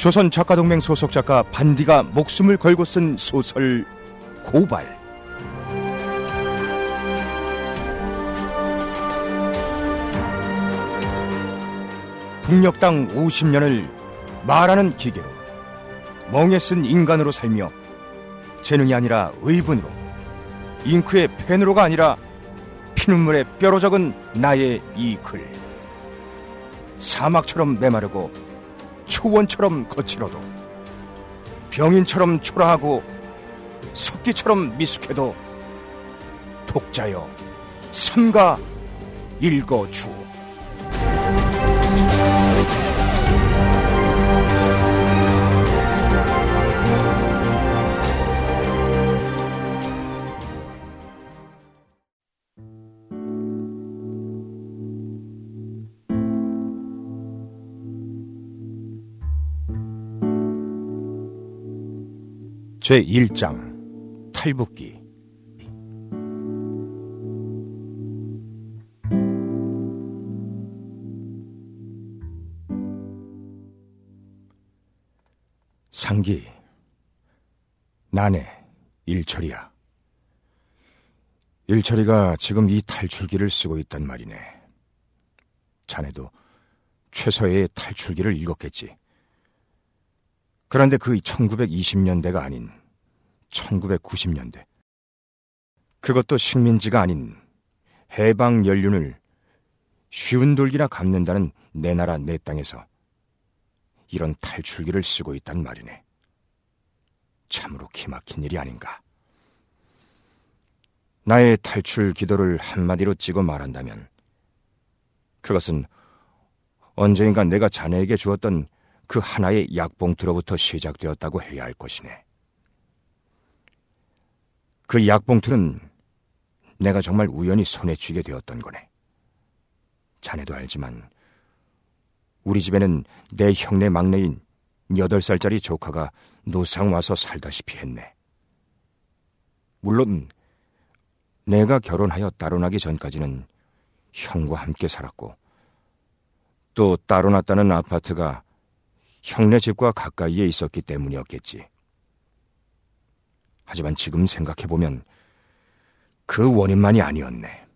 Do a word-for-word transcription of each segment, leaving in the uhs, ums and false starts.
조선 작가동맹 소속 작가 반디가 목숨을 걸고 쓴 소설 고발. 북녘 땅 오십 년을 말하는 기계로, 멍에 쓴 인간으로 살며 재능이 아니라 의분으로, 잉크의 펜으로가 아니라 피눈물에 뼈로 적은 나의 이 글. 사막처럼 메마르고 초원처럼 거칠어도, 병인처럼 초라하고 석기처럼 미숙해도 독자여 삼가 읽어주오. 제일 장 탈북기. 상기, 나네 일철이야. 일철이가 지금 이 탈출기를 쓰고 있단 말이네. 자네도 최서의 탈출기를 읽었겠지. 그런데 그 천구백이십 년대가 아닌 천구백구십 년대. 그것도 식민지가 아닌 해방 연륜을 쉬운 돌기나 갚는다는 내 나라 내 땅에서 이런 탈출기를 쓰고 있단 말이네. 참으로 기막힌 일이 아닌가. 나의 탈출 기도를 한마디로 찍어 말한다면 그것은 언젠가 내가 자네에게 주었던 그 하나의 약봉투로부터 시작되었다고 해야 할 것이네. 그 약봉투는 내가 정말 우연히 손에 쥐게 되었던 거네. 자네도 알지만 우리 집에는 내 형네 막내인 여덟 살짜리 조카가 노상 와서 살다시피 했네. 물론 내가 결혼하여 따로 나기 전까지는 형과 함께 살았고, 또 따로 났다는 아파트가 형네 집과 가까이에 있었기 때문이었겠지. 하지만 지금 생각해보면 그 원인만이 아니었네.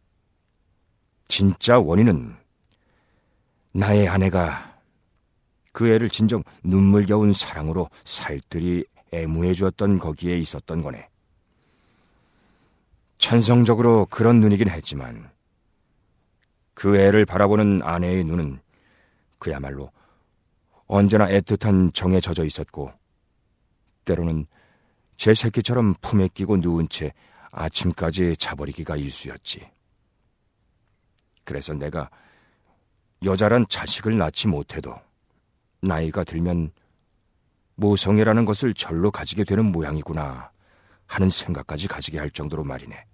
진짜 원인은 나의 아내가 그 애를 진정 눈물겨운 사랑으로 살뜰히 애무해 주었던 거기에 있었던 거네. 천성적으로 그런 눈이긴 했지만 그 애를 바라보는 아내의 눈은 그야말로 언제나 애틋한 정에 젖어 있었고, 때로는 제 새끼처럼 품에 끼고 누운 채 아침까지 자버리기가 일쑤였지. 그래서 내가 여자란 자식을 낳지 못해도 나이가 들면 모성애라는 것을 절로 가지게 되는 모양이구나 하는 생각까지 가지게 할 정도로 말이네.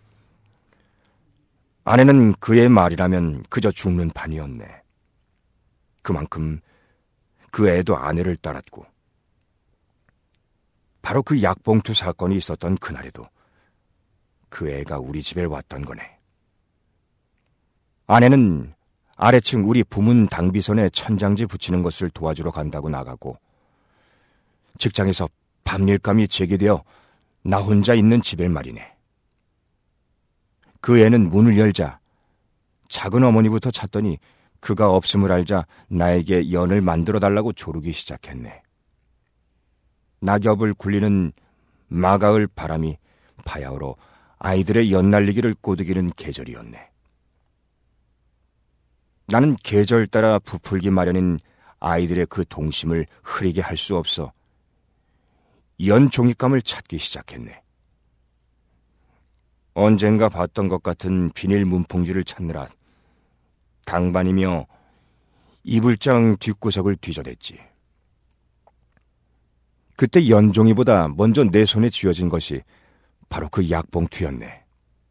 아내는 그의 말이라면 그저 죽는 판이었네. 그만큼 그 애도 아내를 따랐고, 바로 그 약봉투 사건이 있었던 그날에도 그 애가 우리 집에 왔던 거네. 아내는 아래층 우리 부문 당비선에 천장지 붙이는 것을 도와주러 간다고 나가고, 직장에서 밤일감이 제기되어 나 혼자 있는 집에 말이네. 그 애는 문을 열자 작은 어머니부터 찾더니 그가 없음을 알자 나에게 연을 만들어 달라고 조르기 시작했네. 낙엽을 굴리는 마가을 바람이 바야흐로 아이들의 연날리기를 꼬드기는 계절이었네. 나는 계절 따라 부풀기 마련인 아이들의 그 동심을 흐리게 할 수 없어 연 종잇감을 찾기 시작했네. 언젠가 봤던 것 같은 비닐 문풍지를 찾느라 당반이며 이불장 뒷구석을 뒤져댔지. 그때 연종이보다 먼저 내 손에 쥐어진 것이 바로 그 약봉투였네.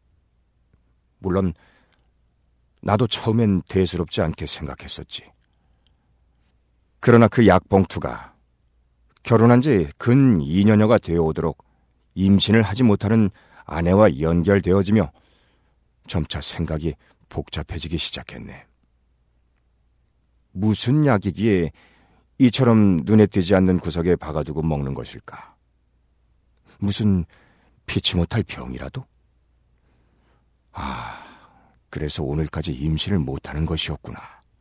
물론 나도 처음엔 대수롭지 않게 생각했었지. 그러나 그 약봉투가 결혼한 지 근 이 년여가 되어오도록 임신을 하지 못하는 아내와 연결되어지며 점차 생각이 복잡해지기 시작했네. 무슨 약이기에 이처럼 눈에 띄지 않는 구석에 박아두고 먹는 것일까? 무슨 피치 못할 병이라도? 아, 그래서 오늘까지 임신을 못하는 것이었구나.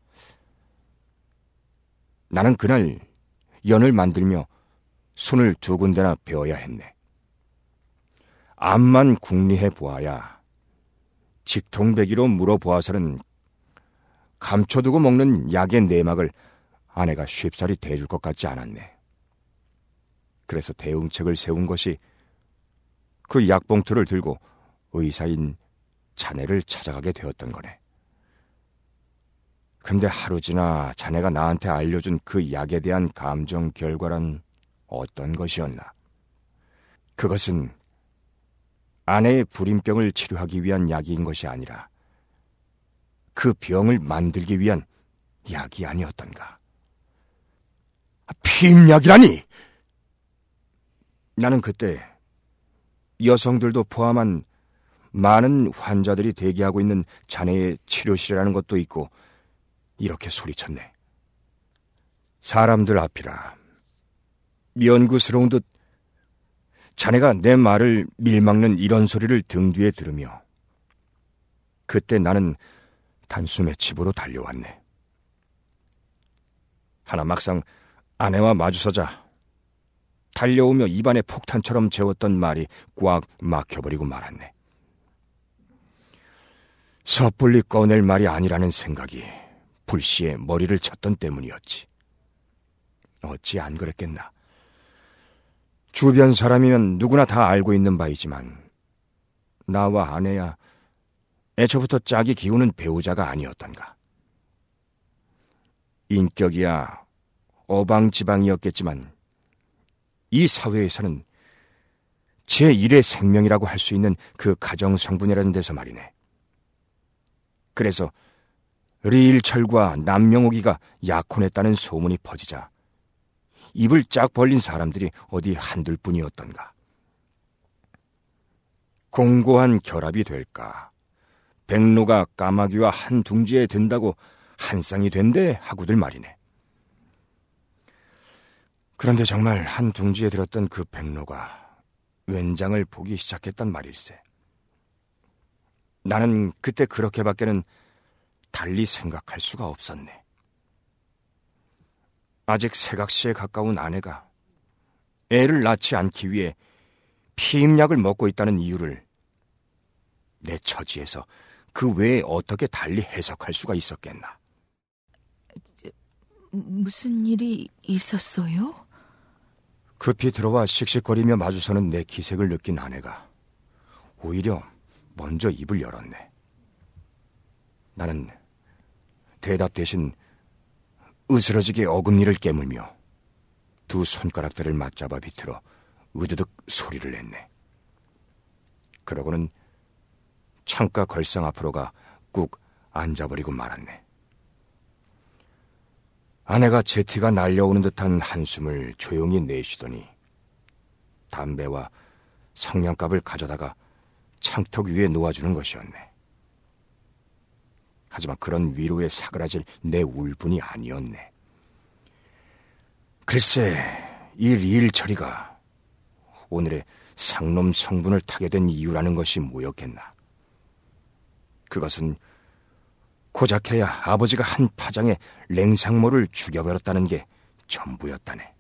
나는 그날 연을 만들며 손을 두 군데나 베어야 했네. 암만 궁리해 보아야 직통배기로 물어보아서는 감춰두고 먹는 약의 내막을 아내가 쉽사리 대줄 것 같지 않았네. 그래서 대응책을 세운 것이 그 약봉투를 들고 의사인 자네를 찾아가게 되었던 거네. 근데 하루 지나 자네가 나한테 알려준 그 약에 대한 감정 결과란 어떤 것이었나? 그것은 아내의 불임병을 치료하기 위한 약인 것이 아니라 그 병을 만들기 위한 약이 아니었던가? 피임약이라니! 나는 그때 여성들도 포함한 많은 환자들이 대기하고 있는 자네의 치료실이라는 것도 있고 이렇게 소리쳤네. 사람들 앞이라 연구스러운 듯 자네가 내 말을 밀막는 이런 소리를 등 뒤에 들으며 그때 나는 단숨에 집으로 달려왔네. 하나 막상 아내와 마주서자 달려오며 입안에 폭탄처럼 재웠던 말이 꽉 막혀버리고 말았네. 섣불리 꺼낼 말이 아니라는 생각이 불시에 머리를 쳤던 때문이었지. 어찌 안 그랬겠나. 주변 사람이면 누구나 다 알고 있는 바이지만 나와 아내야 애초부터 짝이 기우는 배우자가 아니었던가. 인격이야 어방지방이었겠지만 이 사회에서는 제일의 생명이라고 할 수 있는 그 가정성분이라는 데서 말이네. 그래서 리일철과 남명옥이가 약혼했다는 소문이 퍼지자 입을 쫙 벌린 사람들이 어디 한둘 뿐이었던가. 공고한 결합이 될까? 백로가 까마귀와 한 둥지에 든다고 한 쌍이 된대 하고들 말이네. 그런데 정말 한 둥지에 들었던 그 백로가 왼장을 보기 시작했단 말일세. 나는 그때 그렇게밖에는 달리 생각할 수가 없었네. 아직 새각시에 가까운 아내가 애를 낳지 않기 위해 피임약을 먹고 있다는 이유를 내 처지에서 그 외에 어떻게 달리 해석할 수가 있었겠나. 무슨 일이 있었어요? 급히 들어와 씩씩거리며 마주서는 내 기색을 느낀 아내가 오히려 먼저 입을 열었네. 나는 대답 대신 으스러지게 어금니를 깨물며 두 손가락들을 맞잡아 비틀어 으드득 소리를 냈네. 그러고는 창가 걸상 앞으로 가 꾹 앉아버리고 말았네. 아내가 제티가 날려오는 듯한 한숨을 조용히 내쉬더니 담배와 성냥갑을 가져다가 창턱 위에 놓아주는 것이었네. 하지만 그런 위로에 사그라질 내 울분이 아니었네. 글쎄, 이 리일처리가 오늘의 상놈 성분을 타게 된 이유라는 것이 뭐였겠나. 그것은 고작해야 아버지가 한 파장에 랭상모를 죽여버렸다는 게 전부였다네.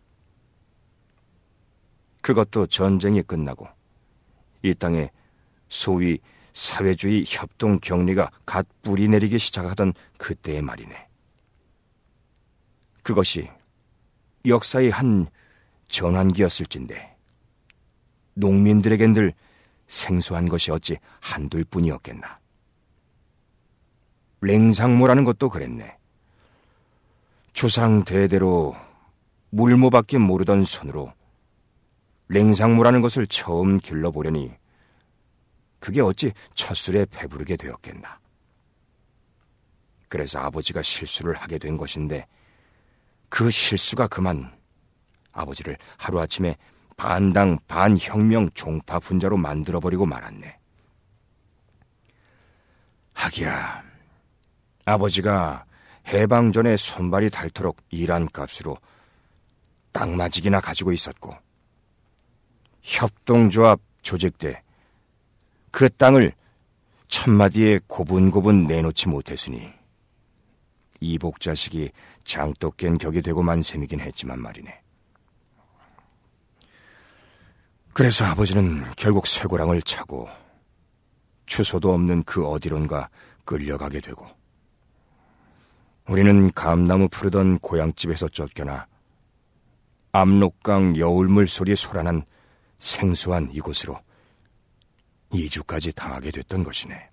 그것도 전쟁이 끝나고 이 땅에 소위 사회주의 협동 격리가 갓 뿌리 내리기 시작하던 그때의 말이네. 그것이 역사의 한 전환기였을진데 농민들에겐 늘 생소한 것이 어찌 한둘 뿐이었겠나. 랭상모라는 것도 그랬네. 조상 대대로 물모밖에 모르던 손으로 랭상모라는 것을 처음 길러보려니 그게 어찌 첫술에 배부르게 되었겠나. 그래서 아버지가 실수를 하게 된 것인데 그 실수가 그만 아버지를 하루아침에 반당 반혁명 종파 분자로 만들어버리고 말았네. 하기야 아버지가 해방 전에 손발이 닳도록 일한 값으로 땅마직이나 가지고 있었고 협동조합 조직돼 그 땅을 천마디에 고분고분 내놓지 못했으니 이복자식이 장독겐 격이 되고 만 셈이긴 했지만 말이네. 그래서 아버지는 결국 쇠고랑을 차고 주소도 없는 그 어디론가 끌려가게 되고 우리는 감나무 푸르던 고향집에서 쫓겨나 압록강 여울물 소리 소란한 생소한 이곳으로 이주까지 당하게 됐던 것이네.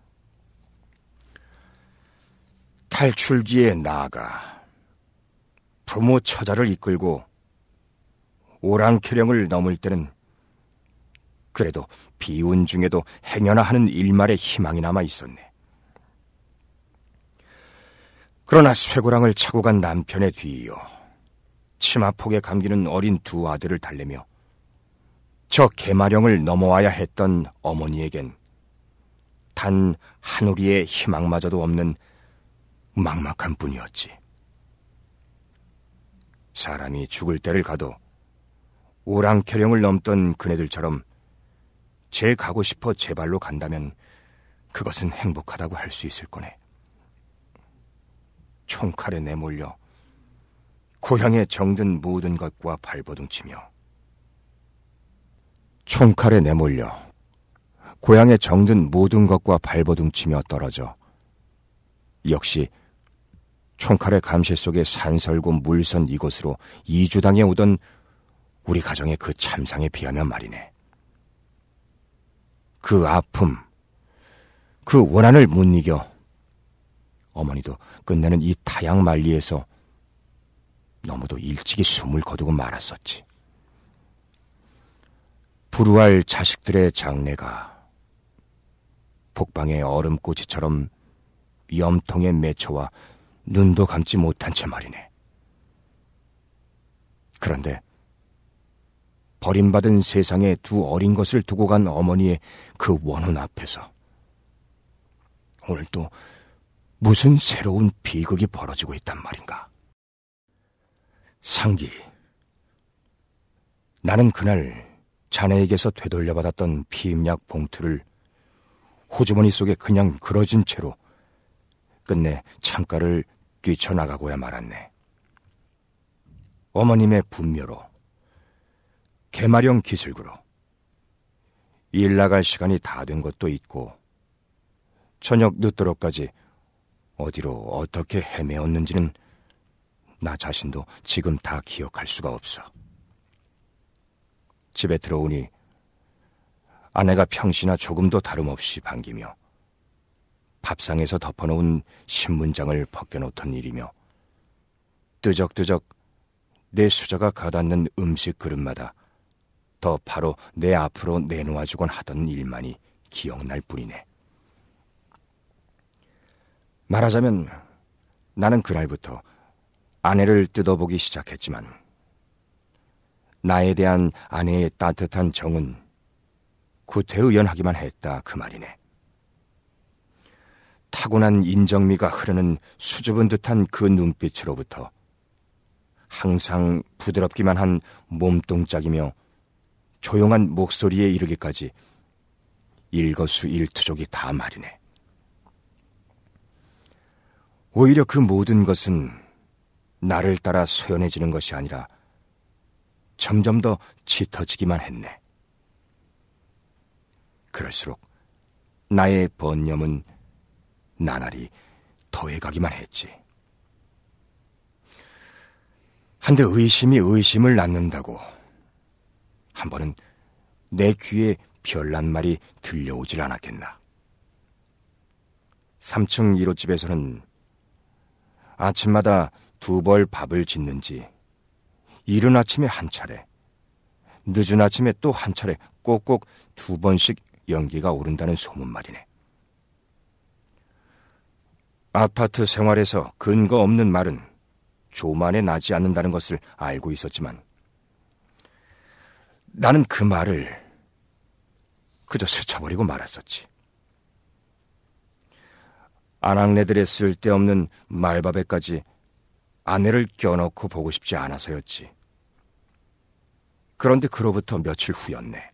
탈출기에 나아가 부모 처자를 이끌고 오랑캐령을 넘을 때는 그래도 비운 중에도 행여나 하는 일말의 희망이 남아 있었네. 그러나 쇠고랑을 차고 간 남편에 뒤이어 치마폭에 감기는 어린 두 아들을 달래며 저 개마령을 넘어와야 했던 어머니에겐 단 한 우리의 희망마저도 없는 막막한 뿐이었지. 사람이 죽을 때를 가도 오랑캐령을 넘던 그네들처럼 제 가고 싶어 제 발로 간다면 그것은 행복하다고 할 수 있을 거네. 총칼에 내몰려 고향에 정든 모든 것과 발버둥치며 총칼에 내몰려 고향에 정든 모든 것과 발버둥치며 떨어져 역시 총칼의 감시 속에 산설고 물선 이곳으로 이주당해 오던 우리 가정의 그 참상에 비하면 말이네. 그 아픔, 그 원한을 못 이겨 어머니도 끝내는 이 타양 만리에서 너무도 일찍이 숨을 거두고 말았었지. 불우할 자식들의 장래가 복방의 얼음꼬치처럼 염통에 맺혀와 눈도 감지 못한 채 말이네. 그런데 버림받은 세상에 두 어린 것을 두고 간 어머니의 그 원혼 앞에서 오늘 또 무슨 새로운 비극이 벌어지고 있단 말인가. 상기, 나는 그날 자네에게서 되돌려받았던 피임약 봉투를 호주머니 속에 그냥 그러진 채로 끝내 창가를 뛰쳐나가고야 말았네. 어머님의 분묘로, 개마령 기슬구로 일 나갈 시간이 다 된 것도 있고 저녁 늦도록까지 어디로 어떻게 헤매었는지는 나 자신도 지금 다 기억할 수가 없어. 집에 들어오니 아내가 평시나 조금도 다름없이 반기며 밥상에서 덮어놓은 신문장을 벗겨놓던 일이며 뜨적뜨적 내 수저가 가닿는 음식 그릇마다 더 바로 내 앞으로 내놓아주곤 하던 일만이 기억날 뿐이네. 말하자면 나는 그날부터 아내를 뜯어보기 시작했지만 나에 대한 아내의 따뜻한 정은 구태의연하기만 했다 그 말이네. 타고난 인정미가 흐르는 수줍은 듯한 그 눈빛으로부터 항상 부드럽기만 한 몸동작이며 조용한 목소리에 이르기까지 일거수일투족이 다 말이네. 오히려 그 모든 것은 나를 따라 소연해지는 것이 아니라 점점 더 짙어지기만 했네. 그럴수록 나의 번념은 나날이 더해가기만 했지. 한데 의심이 의심을 낳는다고 한 번은 내 귀에 별난 말이 들려오질 않았겠나. 삼 층 일 호집에서는 아침마다 두 벌 밥을 짓는지 이른 아침에 한 차례, 늦은 아침에 또 한 차례 꼭꼭 두 번씩 연기가 오른다는 소문 말이네. 아파트 생활에서 근거 없는 말은 조만에 나지 않는다는 것을 알고 있었지만 나는 그 말을 그저 스쳐버리고 말았었지. 아낙네들의 쓸데없는 말밥에까지 아내를 껴넣고 보고 싶지 않아서였지. 그런데 그로부터 며칠 후였네.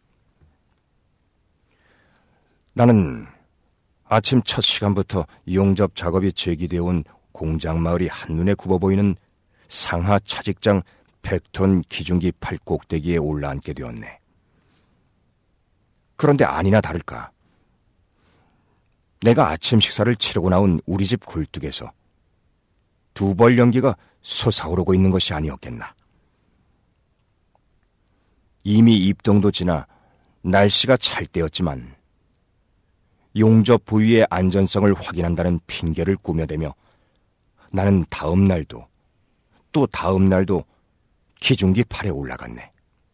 나는 아침 첫 시간부터 용접 작업이 제기되어 온 공장 마을이 한눈에 굽어 보이는 상하 차직장 백 톤 기중기 팔 꼭대기에 올라앉게 되었네. 그런데 아니나 다를까, 내가 아침 식사를 치르고 나온 우리 집 굴뚝에서 두 벌 연기가 솟아오르고 있는 것이 아니었겠나. 이미 입동도 지나 날씨가 찰 때였지만 용접 부위의 안전성을 확인한다는 핑계를 꾸며대며 나는 다음 날도 또 다음 날도 기중기 팔에 올라갔네.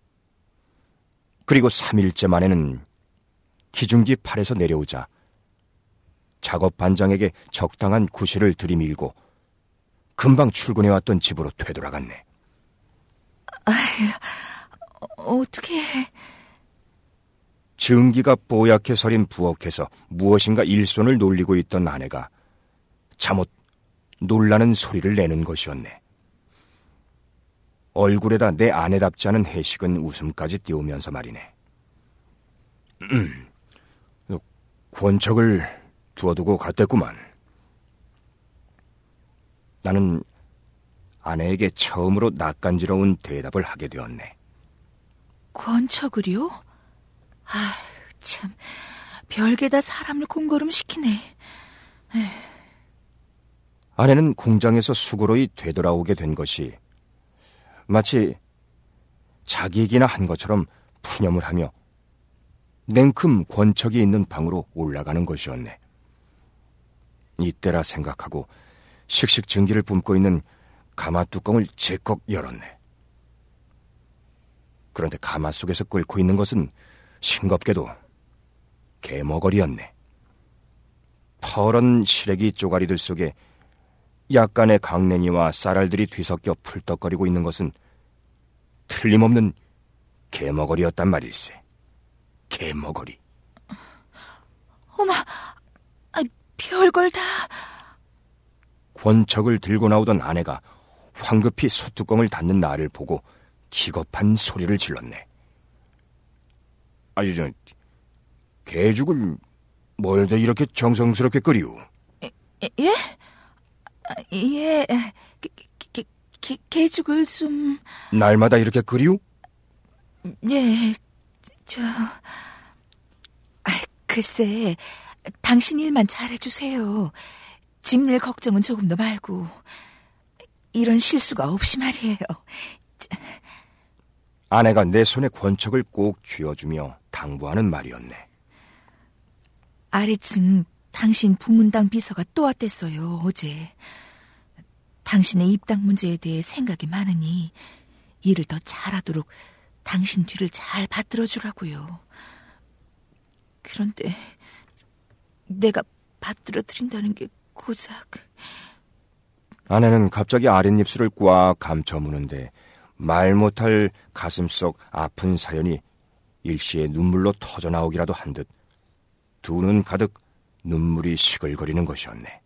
그리고 삼 일째 만에는 기중기 팔에서 내려오자 작업 반장에게 적당한 구실을 들이밀고 금방 출근해왔던 집으로 되돌아갔네. 아휴, 어떻게... 증기가 뽀얗게 서린 부엌에서 무엇인가 일손을 놀리고 있던 아내가 잠옷 놀라는 소리를 내는 것이었네. 얼굴에다 내 아내답지 않은 해식은 웃음까지 띄우면서 말이네. 음, 권척을 두어두고 갔댔구만. 나는 아내에게 처음으로 낯간지러운 대답을 하게 되었네. 권척을요? 아휴, 참, 별게다 사람을 공걸음시키네. 에휴. 아내는 공장에서 수고로이 되돌아오게 된 것이 마치 자기이기나 한 것처럼 푸념을 하며 냉큼 권척이 있는 방으로 올라가는 것이었네. 이때라 생각하고 씩씩 증기를 뿜고 있는 가마 뚜껑을 제꺽 열었네. 그런데 가마 속에서 끓고 있는 것은 싱겁게도 개머거리였네. 퍼런 시래기 쪼가리들 속에 약간의 강냉이와 쌀알들이 뒤섞여 풀떡거리고 있는 것은 틀림없는 개머거리였단 말일세. 개머거리. 어마, 아, 별걸 다. 권척을 들고 나오던 아내가 황급히 소뚜껑을 닫는 나를 보고 기겁한 소리를 질렀네. 아유, 저, 개죽을 뭘 더 이렇게 정성스럽게 끓이우? 예? 예, 개, 개, 개, 개죽을 좀... 날마다 이렇게 끓이우? 예, 저... 아, 글쎄, 당신 일만 잘해주세요. 집 일 걱정은 조금도 말고. 이런 실수가 없이 말이에요. 아내가 내 손에 권척을 꼭 쥐어주며 당부하는 말이었네. 아래층 당신 부문당 비서가 또 왔댔어요, 어제. 당신의 입당 문제에 대해 생각이 많으니 일을 더 잘하도록 당신 뒤를 잘 받들어주라고요. 그런데 내가 받들어드린다는 게 고작... 아내는 갑자기 아랫입술을 꽉 감춰 무는데 말 못할 가슴속 아픈 사연이 일시에 눈물로 터져나오기라도 한 듯 두 눈 가득 눈물이 시글거리는 것이었네.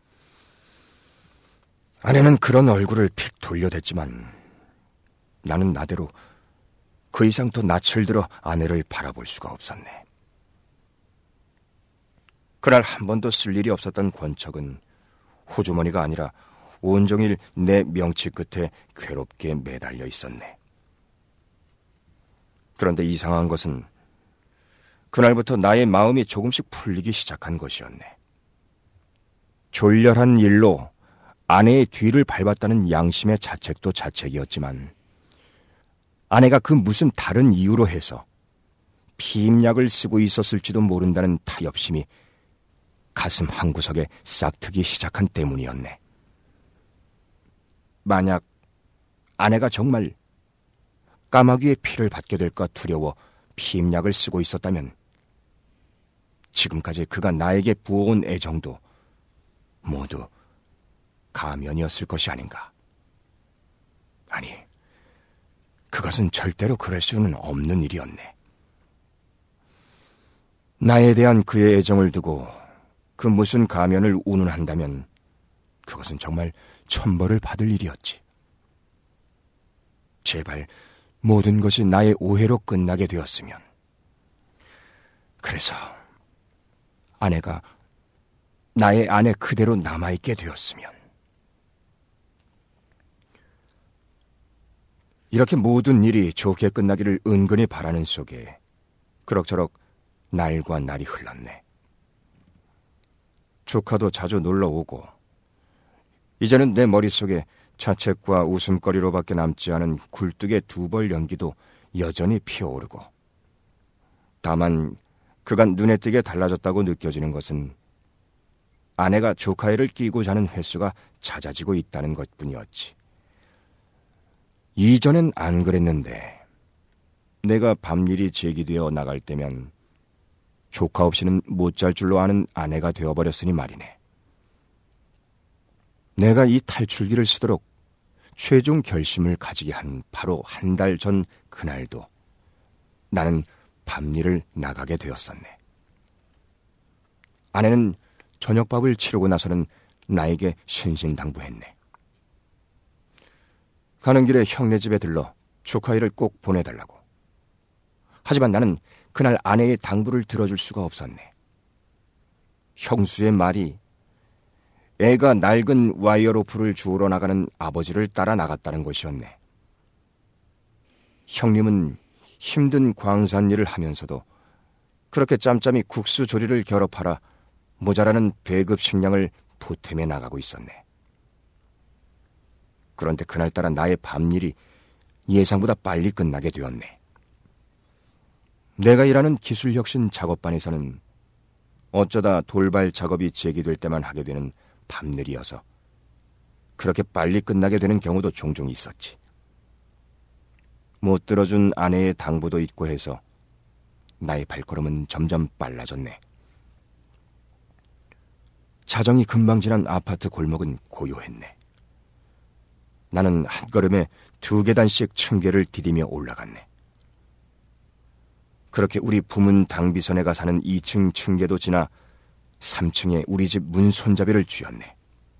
아내는 그런 얼굴을 픽 돌려댔지만 나는 나대로 그 이상 더 낯을 들어 아내를 바라볼 수가 없었네. 그날 한 번도 쓸 일이 없었던 권척은 호주머니가 아니라 온종일 내 명치 끝에 괴롭게 매달려 있었네. 그런데 이상한 것은 그날부터 나의 마음이 조금씩 풀리기 시작한 것이었네. 졸렬한 일로 아내의 뒤를 밟았다는 양심의 자책도 자책이었지만 아내가 그 무슨 다른 이유로 해서 피임약을 쓰고 있었을지도 모른다는 타협심이 가슴 한구석에 싹트기 시작한 때문이었네. 만약 아내가 정말 까마귀의 피를 받게 될까 두려워 피임약을 쓰고 있었다면 지금까지 그가 나에게 부어온 애정도 모두 가면이었을 것이 아닌가. 아니, 그것은 절대로 그럴 수는 없는 일이었네. 나에 대한 그의 애정을 두고 그 무슨 가면을 운운한다면 그것은 정말 천벌을 받을 일이었지. 제발 모든 것이 나의 오해로 끝나게 되었으면, 그래서 아내가 나의 아내 그대로 남아있게 되었으면, 이렇게 모든 일이 좋게 끝나기를 은근히 바라는 속에 그럭저럭 날과 날이 흘렀네. 조카도 자주 놀러오고, 이제는 내 머릿속에 자책과 웃음거리로밖에 남지 않은 굴뚝의 두 벌 연기도 여전히 피어오르고, 다만 그간 눈에 띄게 달라졌다고 느껴지는 것은 아내가 조카애를 끼고 자는 횟수가 잦아지고 있다는 것뿐이었지. 이전엔 안 그랬는데 내가 밤일이 제기되어 나갈 때면 조카 없이는 못 잘 줄로 아는 아내가 되어버렸으니 말이네. 내가 이 탈출기를 쓰도록 최종 결심을 가지게 한 바로 한 달 전 그날도 나는 밤일을 나가게 되었었네. 아내는 저녁밥을 치르고 나서는 나에게 신신당부했네. 가는 길에 형네 집에 들러 조카애를 꼭 보내달라고. 하지만 나는 그날 아내의 당부를 들어줄 수가 없었네. 형수의 말이 애가 낡은 와이어로프를 주우러 나가는 아버지를 따라 나갔다는 것이었네. 형님은 힘든 광산 일을 하면서도 그렇게 짬짬이 국수 조리를 결합하라 모자라는 배급 식량을 보탬해 나가고 있었네. 그런데 그날따라 나의 밤일이 예상보다 빨리 끝나게 되었네. 내가 일하는 기술혁신 작업반에서는 어쩌다 돌발 작업이 제기될 때만 하게 되는 밤일이어서 그렇게 빨리 끝나게 되는 경우도 종종 있었지. 못 들어준 아내의 당부도 있고 해서 나의 발걸음은 점점 빨라졌네. 자정이 금방 지난 아파트 골목은 고요했네. 나는 한 걸음에 두 계단씩 층계를 디디며 올라갔네. 그렇게 우리 부문 당비서네가 사는 이 층 층계도 지나 삼 층에 우리 집 문 손잡이를 쥐었네.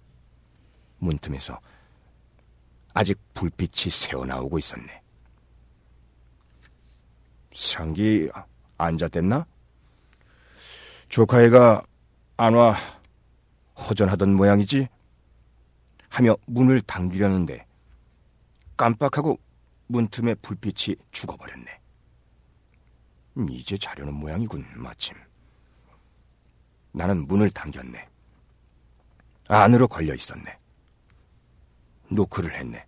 문틈에서 아직 불빛이 새어나오고 있었네. 상기 앉았댔나? 조카애가 안 와 허전하던 모양이지? 하며 문을 당기려는데 깜빡하고 문틈에 불빛이 죽어버렸네. 이제 자려는 모양이군 마침. 나는 문을 당겼네. 안으로 걸려 있었네. 노크를 했네.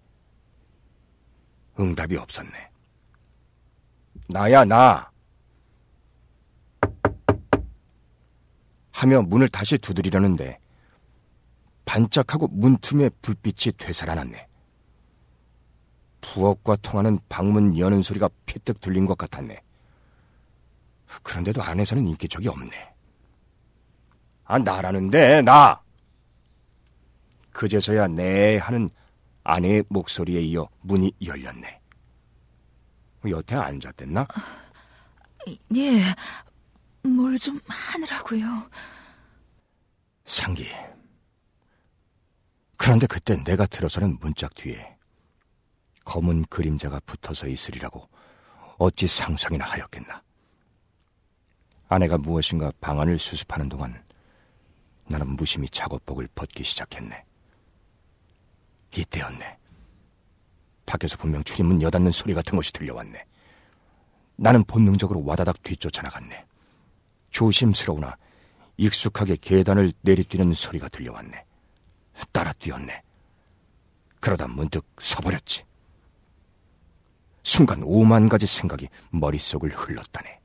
응답이 없었네. 나야 나! 하며 문을 다시 두드리려는데 반짝하고 문틈에 불빛이 되살아났네. 부엌과 통하는 방문 여는 소리가 피뜩 들린 것 같았네. 그런데도 안에서는 인기척이 없네. 아, 나라는데, 나! 그제서야 네 하는 아내의 목소리에 이어 문이 열렸네. 여태 앉았댔나? 예, 뭘 좀 하느라고요. 상기. 그런데 그때 내가 들어서는 문짝 뒤에 검은 그림자가 붙어서 있으리라고 어찌 상상이나 하였겠나. 아내가 무엇인가 방안을 수습하는 동안 나는 무심히 작업복을 벗기 시작했네. 이때였네. 밖에서 분명 출입문 여닫는 소리 같은 것이 들려왔네. 나는 본능적으로 와다닥 뒤쫓아나갔네. 조심스러우나 익숙하게 계단을 내리뛰는 소리가 들려왔네. 따라 뛰었네. 그러다 문득 서버렸지. 순간 오만 가지 생각이 머릿속을 흘렀다네.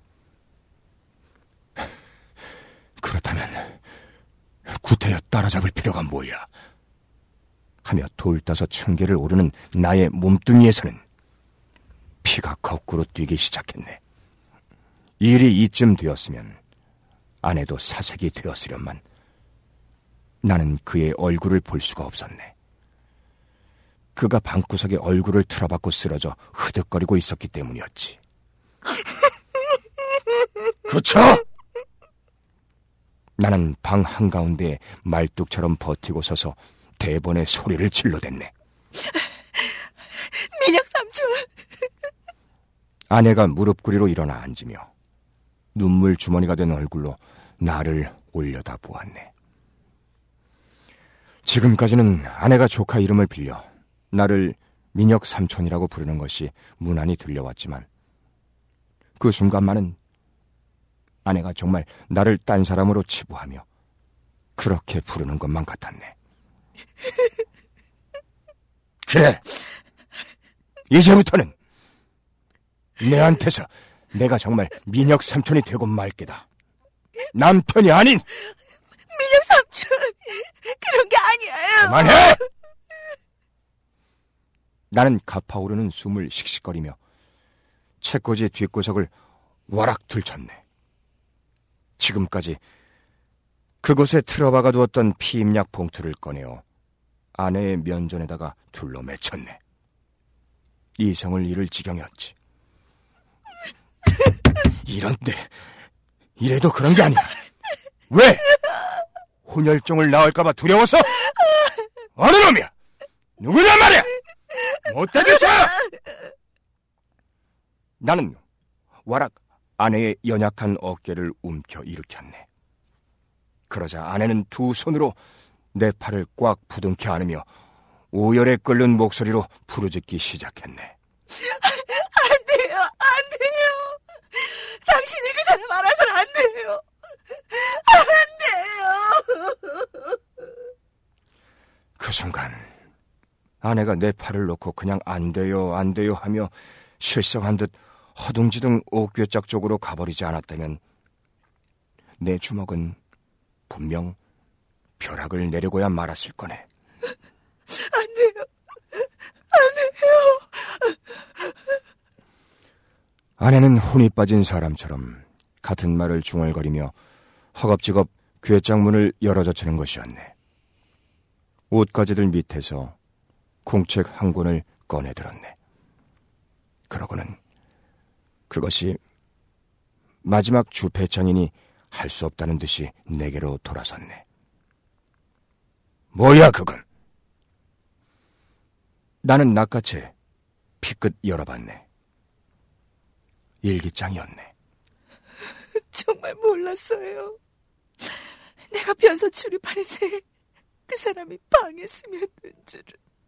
그렇다면 구태여 따라잡을 필요가 뭐야? 하며 돌다섯 층계를 오르는 나의 몸뚱이에서는 피가 거꾸로 뛰기 시작했네. 일이 이쯤 되었으면 아내도 사색이 되었으련만 나는 그의 얼굴을 볼 수가 없었네. 그가 방구석에 얼굴을 틀어박고 쓰러져 흐득거리고 있었기 때문이었지. 그쳐! 나는 방 한가운데에 말뚝처럼 버티고 서서 대번에 소리를 질러댔네. 민혁 삼촌! 아내가 무릎구리로 일어나 앉으며 눈물 주머니가 된 얼굴로 나를 올려다보았네. 지금까지는 아내가 조카 이름을 빌려 나를 민혁 삼촌이라고 부르는 것이 무난히 들려왔지만 그 순간만은 아내가 정말 나를 딴 사람으로 치부하며 그렇게 부르는 것만 같았네. 그래, 이제부터는 내한테서 내가 정말 민혁 삼촌이 되고 말 게다. 남편이 아닌. 민혁 삼촌, 그런 게 아니에요. 그만해! 나는 가파오르는 숨을 씩씩거리며 책꽂이 뒷구석을 와락 들쳤네. 지금까지 그곳에 틀어박아 두었던 피임약 봉투를 꺼내어 아내의 면전에다가 둘러 맺혔네. 이성을 잃을 지경이었지. 이런데 이래도 그런 게 아니야. 왜? 혼혈종을 낳을까봐 두려워서? 어느 놈이야? 누구냐 말이야? 못되겠어! 나는 와락 아내의 연약한 어깨를 움켜 일으켰네. 그러자 아내는 두 손으로 내 팔을 꽉 부둥켜 안으며 오열에 끓는 목소리로 부르짖기 시작했네. 안 돼요, 안 돼요. 당신이 그 사람 알아서는 안 돼요. 안 돼요. 그 순간 아내가 내 팔을 놓고 그냥 안 돼요, 안 돼요 하며 실성한 듯 허둥지둥 옥괴짝 쪽으로 가버리지 않았다면 내 주먹은 분명 벼락을 내리고야 말았을 거네. 안 돼요. 안 돼요. 아내는 혼이 빠진 사람처럼 같은 말을 중얼거리며 허겁지겁 괴짝 문을 열어젖히는 것이었네. 옷가지들 밑에서 공책 한 권을 꺼내들었네. 그러고는 그것이 마지막 주폐창이니 할 수 없다는 듯이 내게로 돌아섰네. 뭐야 그건? 나는 낚아채 피끝 열어봤네. 일기장이었네. 정말 몰랐어요. 내가 변소 출입하는 새에 그 사람이 방에 스며든 줄을.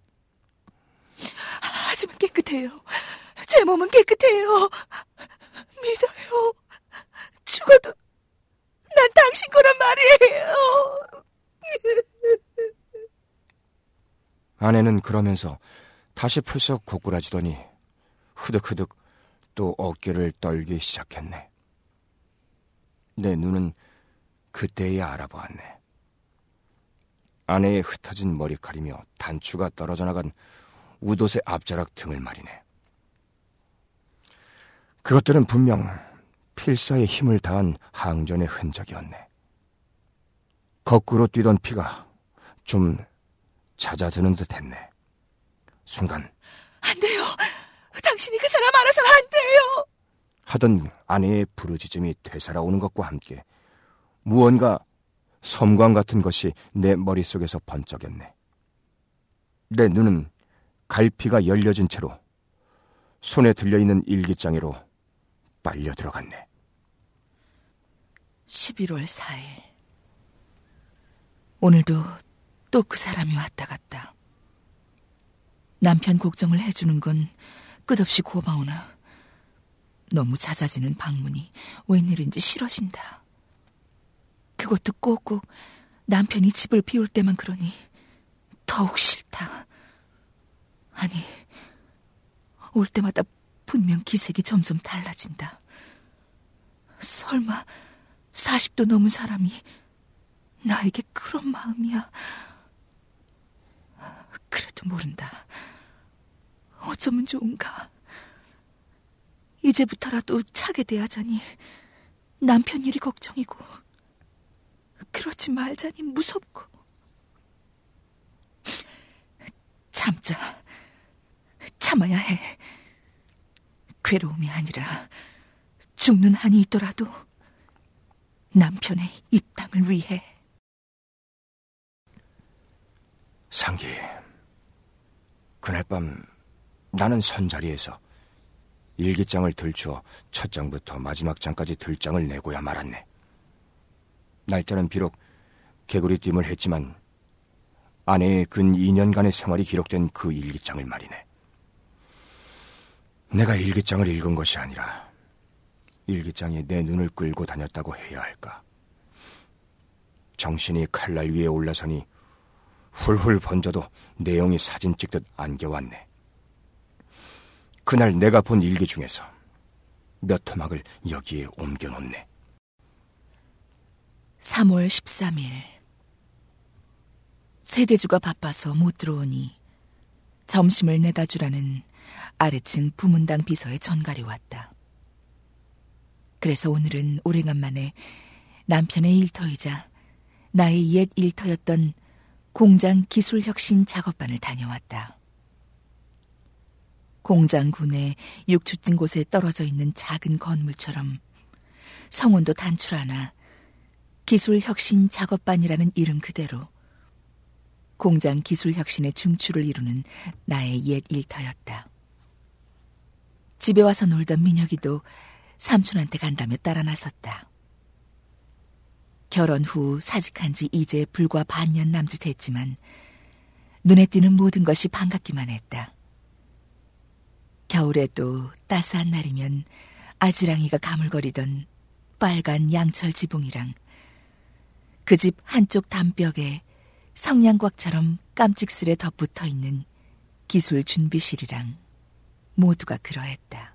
하지만 깨끗해요. 제 몸은 깨끗해요. 믿어요. 죽어도 난 당신 거란 말이에요. 아내는 그러면서 다시 풀썩 고꾸라지더니 흐득흐득 또 어깨를 떨기 시작했네. 내 눈은 그때야 알아보았네. 아내의 흩어진 머리칼이며 단추가 떨어져 나간 웃옷의 앞자락 등을 말이네. 그것들은 분명 필사에 힘을 다한 항전의 흔적이었네. 거꾸로 뛰던 피가 좀 잦아드는 듯했네. 순간 안 돼요. 당신이 그 사람 알아서는 안 돼요. 하던 아내의 부르짖음이 되살아오는 것과 함께 무언가 섬광 같은 것이 내 머릿속에서 번쩍였네. 내 눈은 갈피가 열려진 채로 손에 들려있는 일기장애로 빨려 들어갔네. 십일월 사일. 오늘도 또 그 사람이 왔다 갔다. 남편 걱정을 해주는 건 끝없이 고마우나 너무 잦아지는 방문이 웬일인지 싫어진다. 그것도 꼭꼭 남편이 집을 비울 때만 그러니 더욱 싫다. 아니, 올 때마다 분명 기색이 점점 달라진다. 설마 사십도 넘은 사람이 나에게 그런 마음이야. 그래도 모른다. 어쩌면 좋은가. 이제부터라도 차게 대하자니 남편 일이 걱정이고 그렇지 말자니 무섭고. 참자. 참아야 해. 괴로움이 아니라 죽는 한이 있더라도 남편의 입당을 위해. 상기, 그날 밤 나는 선자리에서 일기장을 들추어 첫 장부터 마지막 장까지 들장을 내고야 말았네. 날짜는 비록 개구리띠을 했지만 아내의 근 이 년간의 생활이 기록된 그 일기장을 말이네. 내가 일기장을 읽은 것이 아니라 일기장이 내 눈을 끌고 다녔다고 해야 할까. 정신이 칼날 위에 올라서니 훌훌 번져도 내용이 사진 찍듯 안겨왔네. 그날 내가 본 일기 중에서 몇 토막을 여기에 옮겨놓네. 삼월 십삼일. 세대주가 바빠서 못 들어오니 점심을 내다 주라는 아래층 부문당 비서의 전갈이 왔다. 그래서 오늘은 오래간만에 남편의 일터이자 나의 옛 일터였던 공장 기술혁신 작업반을 다녀왔다. 공장군의 육축진 곳에 떨어져 있는 작은 건물처럼 성원도 단출하나 기술혁신 작업반이라는 이름 그대로 공장 기술혁신의 중추를 이루는 나의 옛 일터였다. 집에 와서 놀던 민혁이도 삼촌한테 간다며 따라 나섰다. 결혼 후 사직한 지 이제 불과 반년 남짓했지만 눈에 띄는 모든 것이 반갑기만 했다. 겨울에도 따스한 날이면 아지랑이가 가물거리던 빨간 양철 지붕이랑 그 집 한쪽 담벽에 성냥곽처럼 깜찍스레 덧붙어 있는 기술 준비실이랑 모두가 그러했다.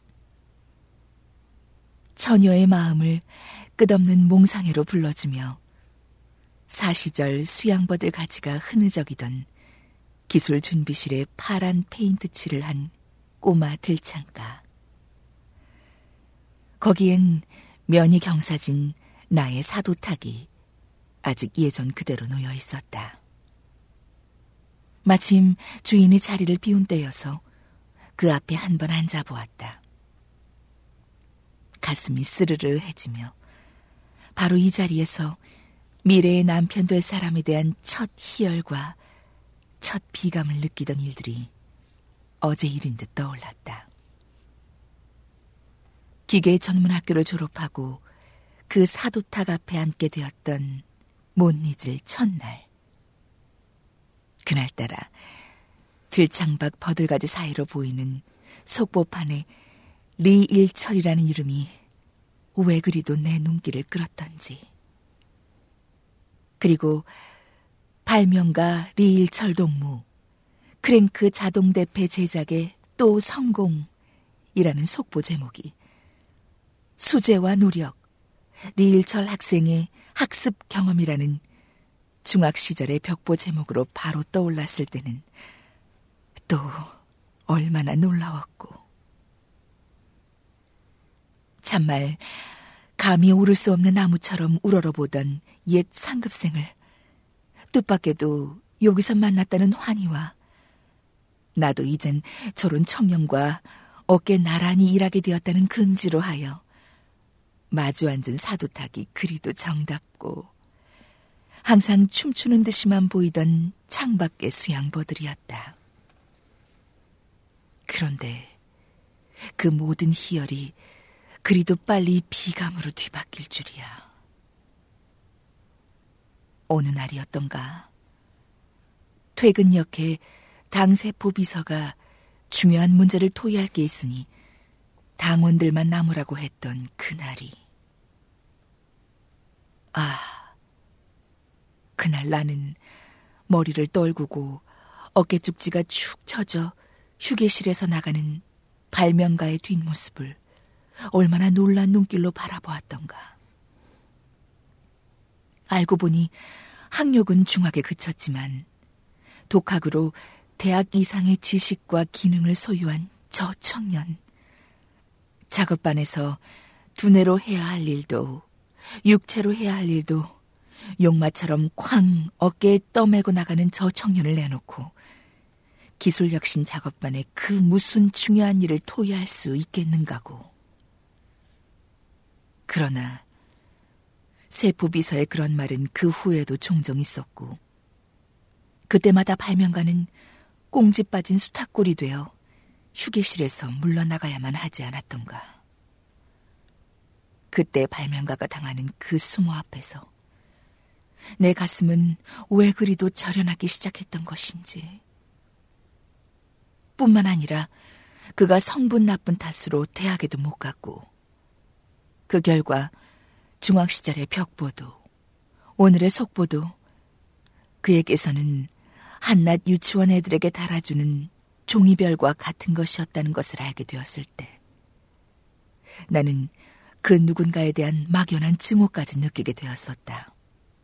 처녀의 마음을 끝없는 몽상회로 불러주며 사시절 수양버들 가지가 흐느적이던 기술 준비실에 파란 페인트 칠을 한 꼬마 들창가. 거기엔 면이 경사진 나의 사도탁이 아직 예전 그대로 놓여 있었다. 마침 주인이 자리를 비운 때여서 그 앞에 한 번 앉아보았다. 가슴이 스르르해지며 바로 이 자리에서 미래의 남편 될 사람에 대한 첫 희열과 첫 비감을 느끼던 일들이 어제 일인 듯 떠올랐다. 기계 전문학교를 졸업하고 그 사도탁 앞에 앉게 되었던 못 잊을 첫날. 그날따라 들창밖 버들가지 사이로 보이는 속보판에 리일철이라는 이름이 왜 그리도 내 눈길을 끌었던지. 그리고 발명가 리일철 동무, 크랭크 자동대패 제작의 또 성공이라는 속보 제목이 수재와 노력, 리일철 학생의 학습 경험이라는 중학 시절의 벽보 제목으로 바로 떠올랐을 때는 또 얼마나 놀라웠고. 참말 감히 오를 수 없는 나무처럼 우러러보던 옛 상급생을 뜻밖에도 여기서 만났다는 환희와 나도 이젠 저런 청년과 어깨 나란히 일하게 되었다는 긍지로 하여 마주 앉은 사도탁이 그리도 정답고 항상 춤추는 듯이만 보이던 창밖의 수양버들이었다. 그런데 그 모든 희열이 그리도 빨리 비감으로 뒤바뀔 줄이야. 어느 날이었던가 퇴근역에 당세포 비서가 중요한 문제를 토의할 게 있으니 당원들만 남으라고 했던 그날이. 아, 그날 나는 머리를 떨구고 어깨죽지가 축 처져 휴게실에서 나가는 발명가의 뒷모습을 얼마나 놀란 눈길로 바라보았던가. 알고 보니 학력은 중학에 그쳤지만 독학으로 대학 이상의 지식과 기능을 소유한 저 청년. 작업반에서 두뇌로 해야 할 일도 육체로 해야 할 일도 용마처럼 쾅 어깨에 떠매고 나가는 저 청년을 내놓고 기술혁신 작업반에 그 무슨 중요한 일을 토의할 수 있겠는가고. 그러나 세포비서의 그런 말은 그 후에도 종종 있었고 그때마다 발명가는 꽁지 빠진 수탉골이 되어 휴게실에서 물러나가야만 하지 않았던가. 그때 발명가가 당하는 그 수모 앞에서 내 가슴은 왜 그리도 저려나기 시작했던 것인지. 뿐만 아니라 그가 성분 나쁜 탓으로 대학에도 못 갔고, 그 결과 중학 시절의 벽보도 오늘의 속보도 그에게서는 한낱 유치원 애들에게 달아주는 종이별과 같은 것이었다는 것을 알게 되었을 때, 나는 그 누군가에 대한 막연한 증오까지 느끼게 되었었다.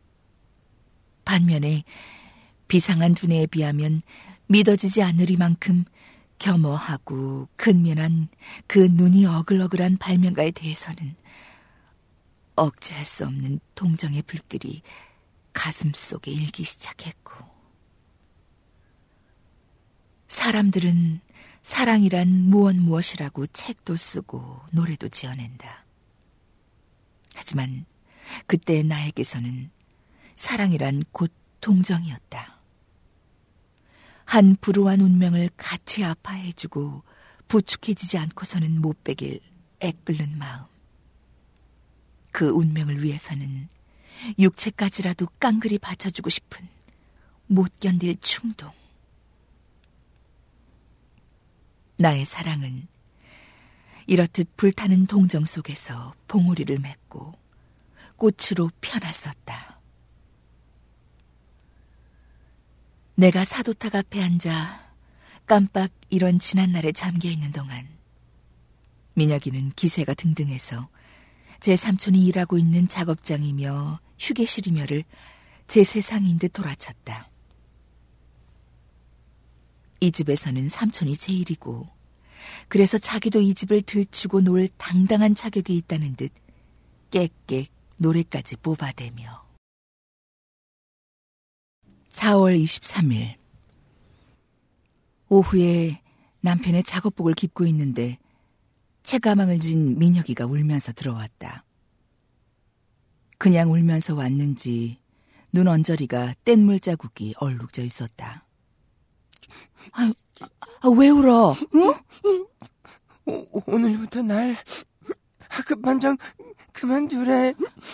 반면에 비상한 두뇌에 비하면 믿어지지 않으리만큼 겸허하고 근면한 그 눈이 어글어글한 발명가에 대해서는 억제할 수 없는 동정의 불길이 가슴 속에 일기 시작했고, 사람들은 사랑이란 무엇 무엇이라고 책도 쓰고 노래도 지어낸다. 하지만 그때 나에게서는 사랑이란 곧 동정이었다. 한 불우한 운명을 같이 아파해주고 부축해지지 않고서는 못 베길 애끓는 마음. 그 운명을 위해서는 육체까지라도 깡그리 바쳐주고 싶은 못 견딜 충동. 나의 사랑은 이렇듯 불타는 동정 속에서 봉우리를 맺고 꽃으로 펴났었다. 내가 사도탑 앞에 앉아 깜빡 이런 지난날에 잠겨있는 동안 민혁이는 기세가 등등해서 제 삼촌이 일하고 있는 작업장이며 휴게실이며를 제 세상인 듯 돌아쳤다. 이 집에서는 삼촌이 제일이고, 그래서 자기도 이 집을 들추고 놀 당당한 자격이 있다는 듯 깨깨 노래까지 뽑아대며. 사월 이십삼일 오후에 남편의 작업복을 깁고 있는데 책가방을 진 민혁이가 울면서 들어왔다. 그냥 울면서 왔는지 눈 언저리가 뗏물 자국이 얼룩져 있었다. 아, 아, 왜 울어? 응? 오, 오늘부터 날 학급 반장 그만두래.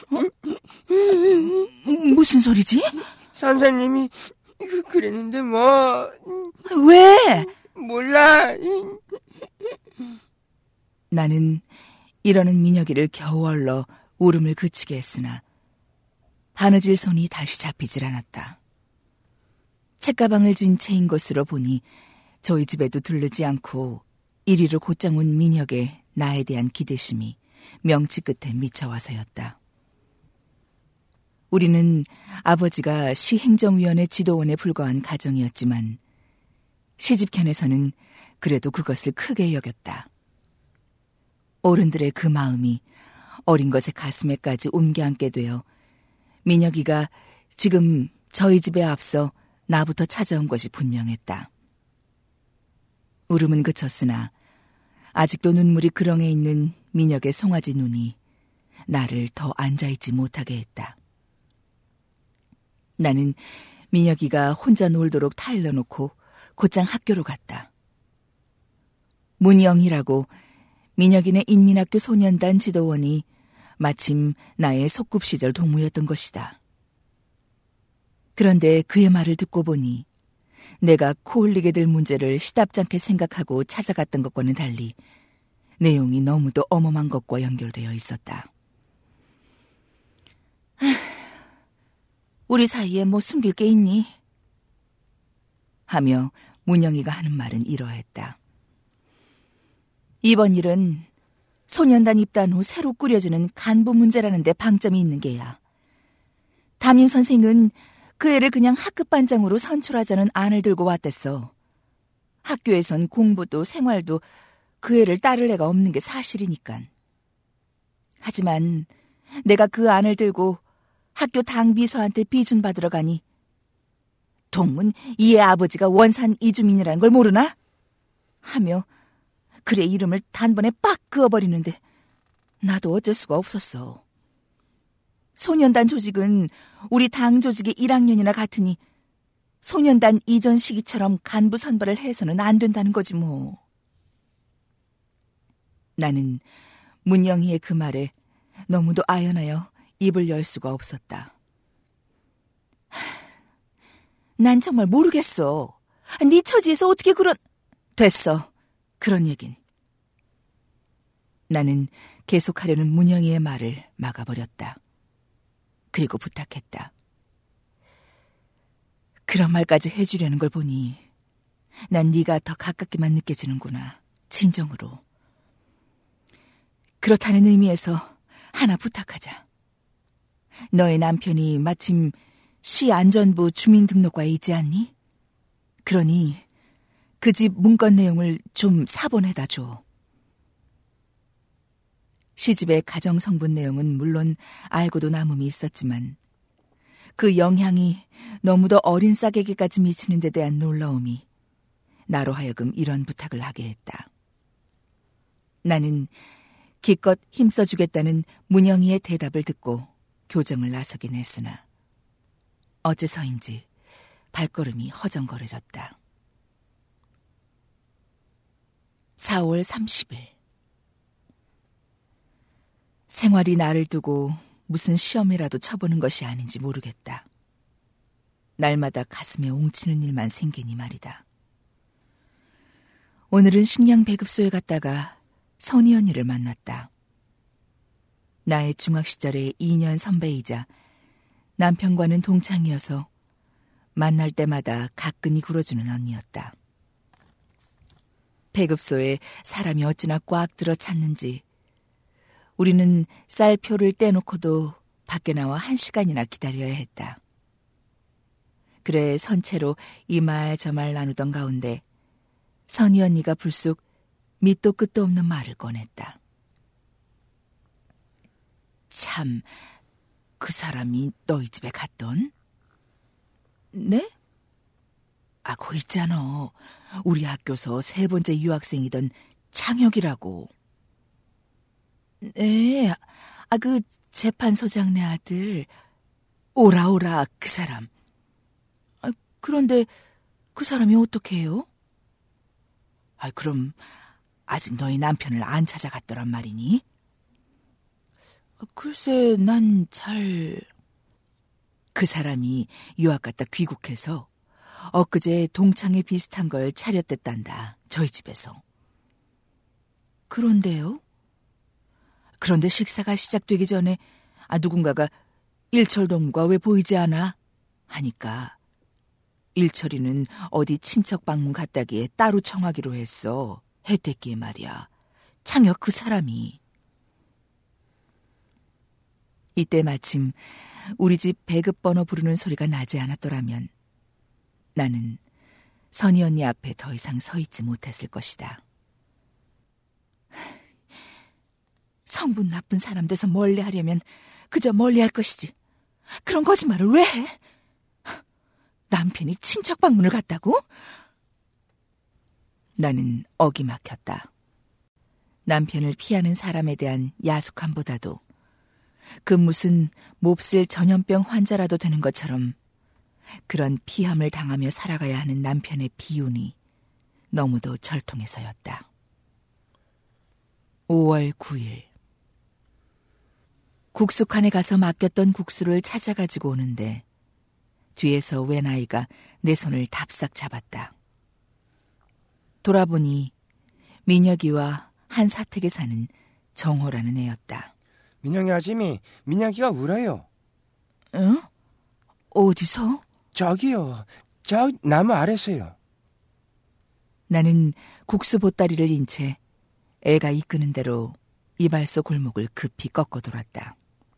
무슨 소리지? 선생님이 그랬는데 뭐. 왜? 몰라. 나는 이러는 민혁이를 겨우 얼러 울음을 그치게 했으나 바느질 손이 다시 잡히질 않았다. 책가방을 진 채인 것으로 보니 저희 집에도 들르지 않고 이리로 곧장 온 민혁의 나에 대한 기대심이 명치 끝에 미쳐와서였다. 우리는 아버지가 시행정위원회 지도원에 불과한 가정이었지만 시집편에서는 그래도 그것을 크게 여겼다. 어른들의 그 마음이 어린 것의 가슴에까지 옮겨앉게 되어 민혁이가 지금 저희 집에 앞서 나부터 찾아온 것이 분명했다. 울음은 그쳤으나 아직도 눈물이 그렁해 있는 민혁의 송아지 눈이 나를 더 앉아있지 못하게 했다. 나는 민혁이가 혼자 놀도록 타일러 놓고 곧장 학교로 갔다. 문영이라고 민혁이네 인민학교 소년단 지도원이 마침 나의 소꿉시절 동무였던 것이다. 그런데 그의 말을 듣고 보니 내가 코 흘리게 될 문제를 시답잖게 생각하고 찾아갔던 것과는 달리 내용이 너무도 어마어마한 것과 연결되어 있었다. 우리 사이에 뭐 숨길 게 있니? 하며 문영이가 하는 말은 이러했다. 이번 일은 소년단 입단 후 새로 꾸려지는 간부 문제라는 데 방점이 있는 게야. 담임 선생은 그 애를 그냥 학급 반장으로 선출하자는 안을 들고 왔댔어. 학교에선 공부도 생활도 그 애를 따를 애가 없는 게 사실이니깐. 하지만 내가 그 안을 들고 학교 당비서한테 비준 받으러 가니 동문 이 애 아버지가 원산 이주민이라는 걸 모르나? 하며 그의 이름을 단번에 빡 그어버리는데 나도 어쩔 수가 없었어. 소년단 조직은 우리 당 조직의 일 학년이나 같으니 소년단 이전 시기처럼 간부 선발을 해서는 안 된다는 거지 뭐. 나는 문영희의 그 말에 너무도 아연하여 입을 열 수가 없었다. 난 정말 모르겠어. 네 처지에서 어떻게 그런... 됐어. 그런 얘긴. 나는 계속하려는 문영희의 말을 막아버렸다. 그리고 부탁했다. 그런 말까지 해주려는 걸 보니 난 네가 더 가깝게만 느껴지는구나. 진정으로. 그렇다는 의미에서 하나 부탁하자. 너의 남편이 마침 시안전부 주민등록과에 있지 않니? 그러니 그 집 문건 내용을 좀 사본해다 줘. 시집의 가정성분 내용은 물론 알고도 남음이 있었지만 그 영향이 너무도 어린 싹에게까지 미치는 데 대한 놀라움이 나로 하여금 이런 부탁을 하게 했다. 나는 기껏 힘써주겠다는 문영희의 대답을 듣고 교정을 나서긴 했으나 어째서인지 발걸음이 허정거려졌다. 사월 삼십일. 생활이 나를 두고 무슨 시험이라도 쳐보는 것이 아닌지 모르겠다. 날마다 가슴에 옹치는 일만 생기니 말이다. 오늘은 식량 배급소에 갔다가 선희 언니를 만났다. 나의 중학 시절의 이 년 선배이자 남편과는 동창이어서 만날 때마다 가끈히 굴어주는 언니였다. 배급소에 사람이 어찌나 꽉 들어 찼는지 우리는 쌀표를 떼놓고도 밖에 나와 한 시간이나 기다려야 했다. 그래 선체로 이 말 저 말 나누던 가운데 선희 언니가 불쑥 밑도 끝도 없는 말을 꺼냈다. 참, 그 사람이 너희 집에 갔던? 네? 아, 거 있잖아. 우리 학교서 세 번째 유학생이던 창혁이라고. 네, 아, 그 재판소장네 아들. 오라 오라 그 사람. 아, 그런데 그 사람이 어떻게 해요? 아, 그럼 아직 너희 남편을 안 찾아갔더란 말이니? 글쎄, 난 잘... 그 사람이 유학 갔다 귀국해서 엊그제 동창회 비슷한 걸 차렸댔단다. 저희 집에서. 그런데요? 그런데 식사가 시작되기 전에 아, 누군가가 일철 동무가 왜 보이지 않아? 하니까 일철이는 어디 친척 방문 갔다기에 따로 청하기로 했어. 했댔기에 말이야. 창혁 그 사람이. 이때 마침 우리 집 배급번호 부르는 소리가 나지 않았더라면 나는 선희 언니 앞에 더 이상 서 있지 못했을 것이다. 성분 나쁜 사람 돼서 멀리하려면 그저 멀리할 것이지. 그런 거짓말을 왜 해? 남편이 친척 방문을 갔다고? 나는 어기 막혔다. 남편을 피하는 사람에 대한 야속함보다도 그 무슨 몹쓸 전염병 환자라도 되는 것처럼 그런 피함을 당하며 살아가야 하는 남편의 비운이 너무도 절통해서였다. 오월 구일. 국수칸에 가서 맡겼던 국수를 찾아가지고 오는데 뒤에서 웬 아이가 내 손을 답싹 잡았다. 돌아보니 민혁이와 한 사택에 사는 정호라는 애였다. 민영이 아줌이 민혁이가 울어요. 응? 어디서? 저기요. 저 나무 아래서요. 나는 국수 보따리를 인 채 애가 이끄는 대로 이발소 골목을 급히 꺾어 돌았다.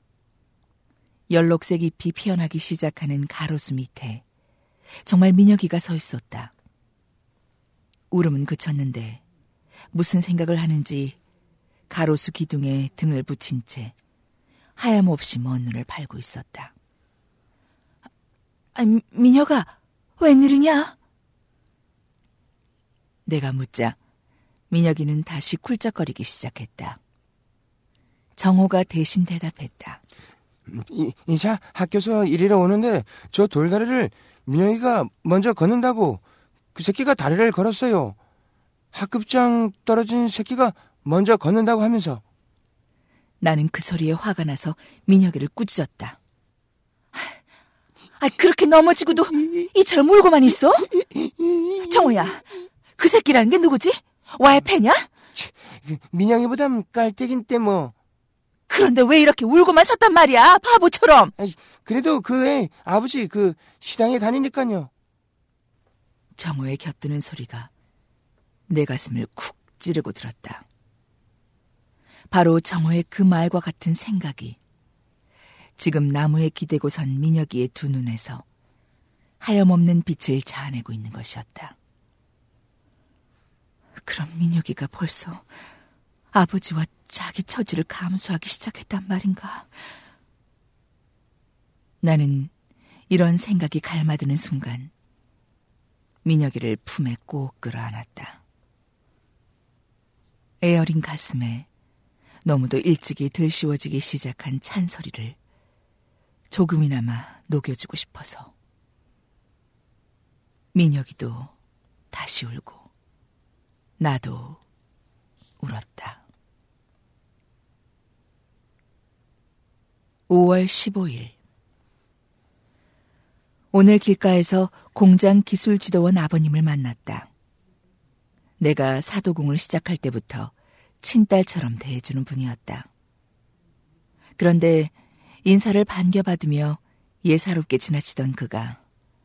연록색 잎이 피어나기 시작하는 가로수 밑에 정말 민혁이가 서 있었다. 울음은 그쳤는데 무슨 생각을 하는지 가로수 기둥에 등을 붙인 채 하염없이 먼 눈을 팔고 있었다. 아, 민혁아, 웬일이냐? 내가 묻자 민혁이는 다시 쿨쩍거리기 시작했다. 정호가 대신 대답했다. 이, 이자 학교에서 이리로 오는데 저 돌다리를 민영이가 먼저 걷는다고 그 새끼가 다리를 걸었어요. 학급장 떨어진 새끼가 먼저 걷는다고 하면서. 나는 그 소리에 화가 나서 민혁이를 꾸짖었다. 아, 그렇게 넘어지고도 이처럼 울고만 있어? 정호야, 그 새끼라는 게 누구지? 와의 패냐? 민영이보단 깔때긴 때 뭐. 그런데 왜 이렇게 울고만 섰단 말이야, 바보처럼. 그래도 그 애 아버지 그 시당에 다니니까요. 정호의 곁드는 소리가 내 가슴을 쿡 찌르고 들었다. 바로 정호의 그 말과 같은 생각이 지금 나무에 기대고 선 민혁이의 두 눈에서 하염없는 빛을 자아내고 있는 것이었다. 그럼 민혁이가 벌써 아버지와 자기 처지를 감수하기 시작했단 말인가? 나는 이런 생각이 갈마드는 순간 민혁이를 품에 꼭 끌어안았다. 애어린 가슴에 너무도 일찍이 들씌워지기 시작한 찬소리를 조금이나마 녹여주고 싶어서. 민혁이도 다시 울고 나도 울었다. 오월 십오일. 오늘 길가에서 공장 기술지도원 아버님을 만났다. 내가 사도공을 시작할 때부터 친딸처럼 대해주는 분이었다. 그런데 인사를 반겨받으며 예사롭게 지나치던 그가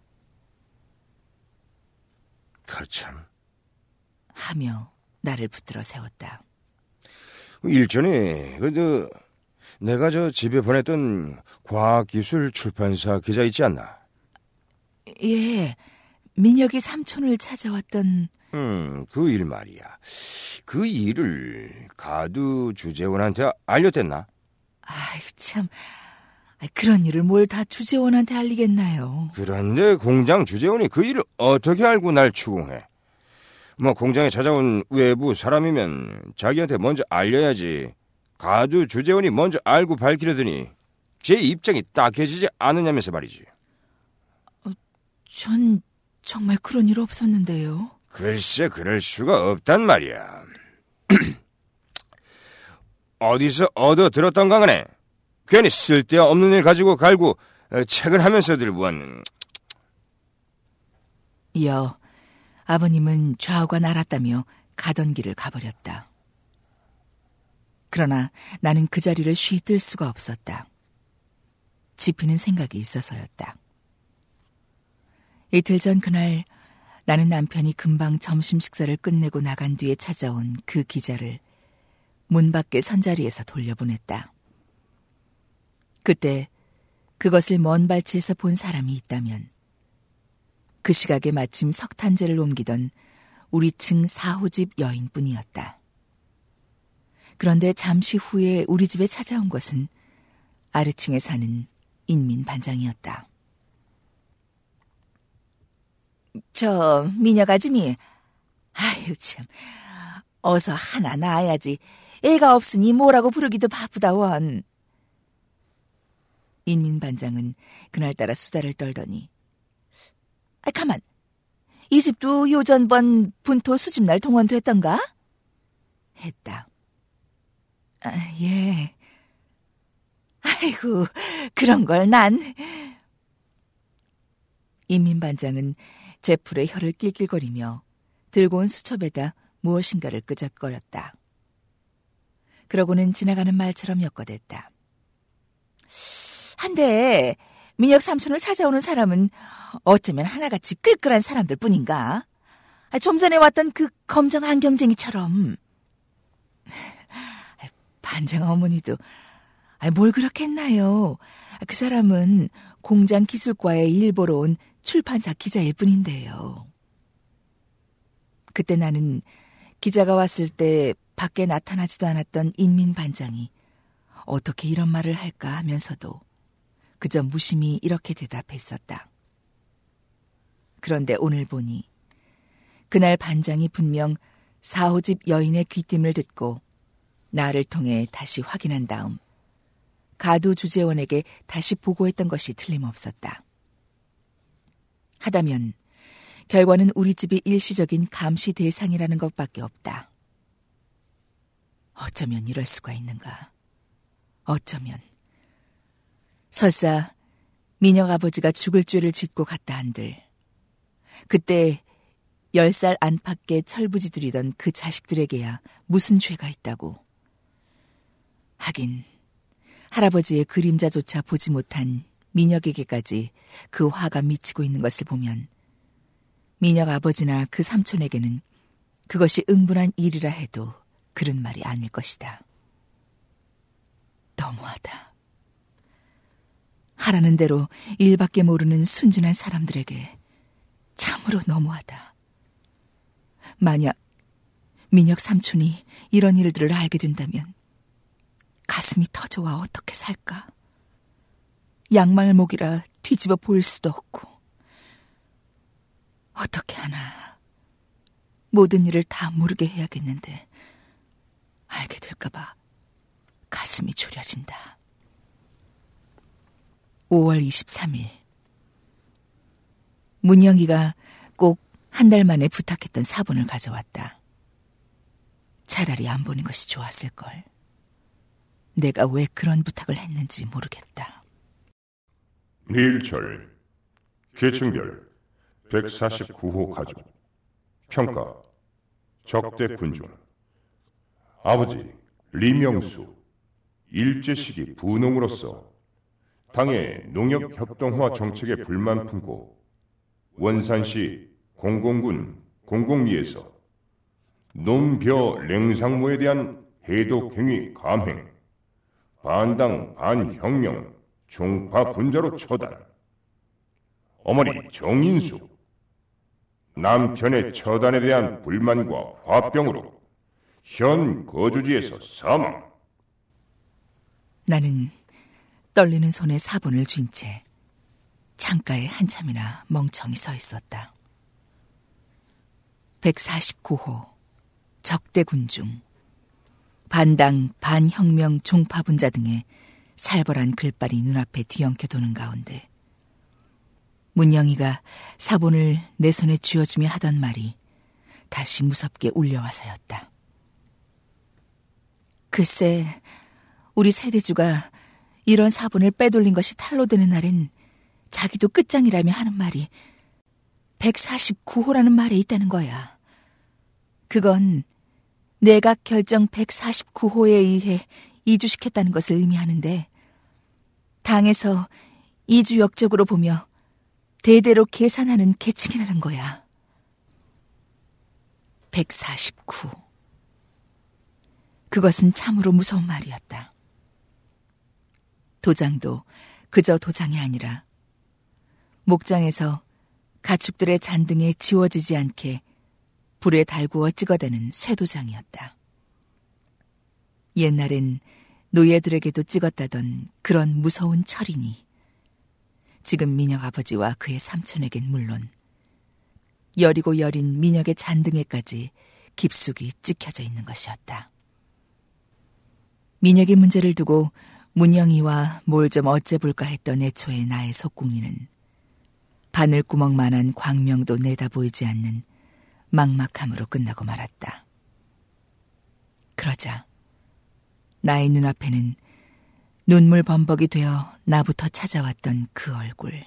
거참 하며 나를 붙들어 세웠다. 일전에 그저 내가 저 집에 보냈던 과학기술 출판사 기자 있지 않나? 예, 민혁이 삼촌을 찾아왔던. 음, 그 일 말이야. 그 일을 가두 주재원한테 알렸댔나? 아유, 참. 그런 일을 뭘 다 주재원한테 알리겠나요? 그런데 공장 주재원이 그 일을 어떻게 알고 날 추궁해? 뭐 공장에 찾아온 외부 사람이면 자기한테 먼저 알려야지. 가두 주재원이 먼저 알고 밝히려더니 제 입장이 딱해지지 않으냐면서 말이지. 어, 전 정말 그런 일 없었는데요. 글쎄, 그럴 수가 없단 말이야. 어디서 얻어 들었던가 간에 괜히 쓸데없는 일 가지고 갈고 책을 하면서들 원. 이어 아버님은 좌우가 날았다며 가던 길을 가버렸다. 그러나 나는 그 자리를 쉬 뜰 수가 없었다. 짚히는 생각이 있어서였다. 이틀 전 그날 나는 남편이 금방 점심 식사를 끝내고 나간 뒤에 찾아온 그 기자를 문 밖의 선자리에서 돌려보냈다. 그때 그것을 먼 발치에서 본 사람이 있다면 그 시각에 마침 석탄재를 옮기던 우리 층 사 호집 여인뿐이었다. 그런데 잠시 후에 우리 집에 찾아온 것은 아래층에 사는 인민 반장이었다. 저 미녀 아줌이, 아유 참, 어서 하나 낳아야지. 애가 없으니 뭐라고 부르기도 바쁘다 원. 인민 반장은 그날따라 수다를 떨더니, 아 가만, 이 집도 요전번 분토 수집날 동원됐던가? 했다. 아, 예. 아이고, 그런 걸 난. 인민 반장은 제 풀에 혀를 낄낄거리며 들고 온 수첩에다 무엇인가를 끄적거렸다. 그러고는 지나가는 말처럼 엮어댔다. 한데 민혁 삼촌을 찾아오는 사람은 어쩌면 하나같이 끌끌한 사람들 뿐인가? 좀 전에 왔던 그 검정 안경쟁이처럼. 반장 어머니도 뭘 그렇게 했나요? 그 사람은 공장 기술과에 일 보러 온 출판사 기자일 뿐인데요. 그때 나는 기자가 왔을 때 밖에 나타나지도 않았던 인민 반장이 어떻게 이런 말을 할까 하면서도 그저 무심히 이렇게 대답했었다. 그런데 오늘 보니 그날 반장이 분명 사호집 여인의 귀띔을 듣고 나를 통해 다시 확인한 다음 가두 주재원에게 다시 보고했던 것이 틀림없었다. 하다면 결과는 우리 집이 일시적인 감시 대상이라는 것밖에 없다. 어쩌면 이럴 수가 있는가. 어쩌면. 설사 민혁 아버지가 죽을 죄를 짓고 갔다 한들 그때 열 살 안팎의 철부지들이던 그 자식들에게야 무슨 죄가 있다고. 하긴 할아버지의 그림자조차 보지 못한 민혁에게까지 그 화가 미치고 있는 것을 보면 민혁 아버지나 그 삼촌에게는 그것이 응분한 일이라 해도 그런 말이 아닐 것이다. 너무하다. 하라는 대로 일밖에 모르는 순진한 사람들에게 참으로 너무하다. 만약 민혁 삼촌이 이런 일들을 알게 된다면 가슴이 터져와 어떻게 살까? 양말목이라 뒤집어 보일 수도 없고. 어떻게 하나. 모든 일을 다 모르게 해야겠는데 알게 될까봐 가슴이 졸여진다. 오월 이십삼일 문영이가 꼭 한 달 만에 부탁했던 사본을 가져왔다. 차라리 안 보는 것이 좋았을걸. 내가 왜 그런 부탁을 했는지 모르겠다. 밀철, 계층별 백사십구 호 가족, 평가, 적대 군중, 아버지 리명수, 일제 시기 분홍으로서 당의 농협 협동화 정책에 불만 품고 원산시 공공군 공공리에서 논벼 랭상모에 대한 해독행위 감행, 반당 반혁명 종파 분자로 처단. 어머니 정인수, 남편의 처단에 대한 불만과 화병으로 현 거주지에서 사망. 나는 떨리는 손에 사본을 쥔 채 창가에 한참이나 멍청이 서 있었다. 백사십구 호 적대군중, 반당 반혁명 종파분자 등의 살벌한 글발이 눈앞에 뒤엉켜 도는 가운데 문영이가 사본을 내 손에 쥐어주며 하던 말이 다시 무섭게 울려와서였다. 글쎄, 우리 세대주가 이런 사본을 빼돌린 것이 탄로되는 날엔 자기도 끝장이라며 하는 말이 백사십구 호라는 말에 있다는 거야. 그건 내각 결정 백사십구 호에 의해 이주시켰다는 것을 의미하는데 당에서 이주 역적으로 보며 대대로 계산하는 계층이라는 거야. 백사십구. 그것은 참으로 무서운 말이었다. 도장도 그저 도장이 아니라 목장에서 가축들의 잔등에 지워지지 않게 불에 달구어 찍어대는 쇠도장이었다. 옛날엔 노예들에게도 찍었다던 그런 무서운 철이니 지금 민혁 아버지와 그의 삼촌에겐 물론 여리고 여린 민혁의 잔등에까지 깊숙이 찍혀져 있는 것이었다. 민혁의 문제를 두고 문영이와 뭘 좀 어째볼까 했던 애초에 나의 속궁리는 바늘구멍만한 광명도 내다 보이지 않는 막막함으로 끝나고 말았다. 그러자 나의 눈앞에는 눈물 범벅이 되어 나부터 찾아왔던 그 얼굴.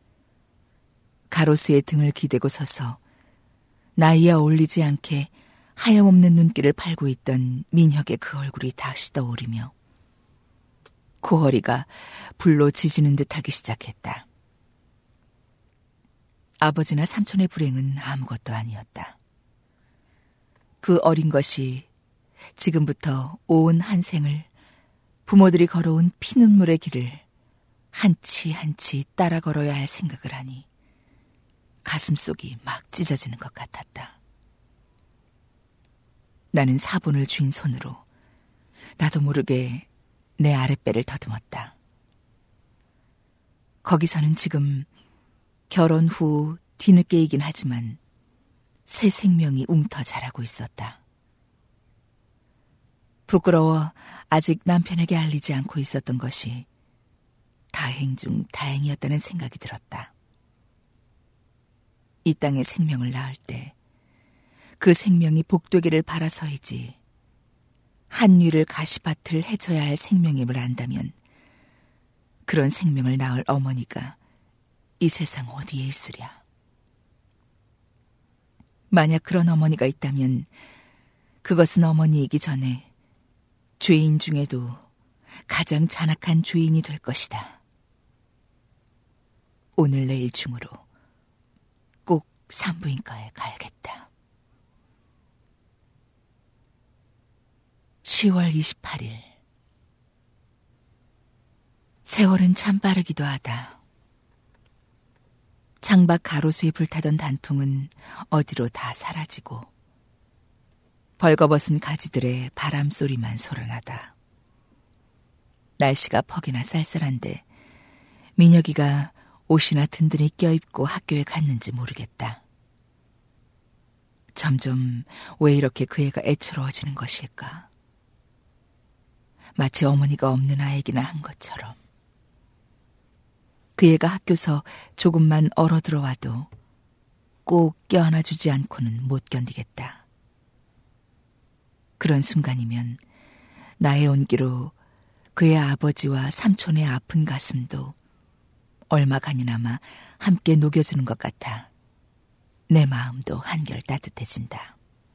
가로수의 등을 기대고 서서 나이에 어울리지 않게 하염없는 눈길을 팔고 있던 민혁의 그 얼굴이 다시 떠오르며 고허리가 불로 지지는 듯 하기 시작했다. 아버지나 삼촌의 불행은 아무것도 아니었다. 그 어린 것이 지금부터 온 한 생을 부모들이 걸어온 피눈물의 길을 한치 한치 따라 걸어야 할 생각을 하니 가슴속이 막 찢어지는 것 같았다. 나는 사본을 쥔 손으로 나도 모르게 내 아랫배를 더듬었다. 거기서는 지금 결혼 후 뒤늦게이긴 하지만 새 생명이 움터 자라고 있었다. 부끄러워 아직 남편에게 알리지 않고 있었던 것이 다행 중 다행이었다는 생각이 들었다. 이 땅에 생명을 낳을 때 그 생명이 복되기를 바라서이지 한위를 가시밭을 헤쳐야 할 생명임을 안다면 그런 생명을 낳을 어머니가 이 세상 어디에 있으랴. 만약 그런 어머니가 있다면 그것은 어머니이기 전에 죄인 중에도 가장 잔악한 죄인이 될 것이다. 오늘 내일 중으로 꼭 산부인과에 가야겠다. 시월 이십팔일. 세월은 참 빠르기도 하다. 창밖 가로수에 불타던 단풍은 어디로 다 사라지고 벌거벗은 가지들의 바람소리만 소란하다. 날씨가 퍽이나 쌀쌀한데 민혁이가 옷이나 든든히 껴입고 학교에 갔는지 모르겠다. 점점 왜 이렇게 그 애가 애처로워지는 것일까? 마치 어머니가 없는 아이기나 한 것처럼. 그 애가 학교서 조금만 얼어 들어와도 꼭 껴안아주지 않고는 못 견디겠다. 그런 순간이면 나의 온기로 그의 아버지와 삼촌의 아픈 가슴도 얼마간이나마 함께 녹여주는 것 같아 내 마음도 한결 따뜻해진다.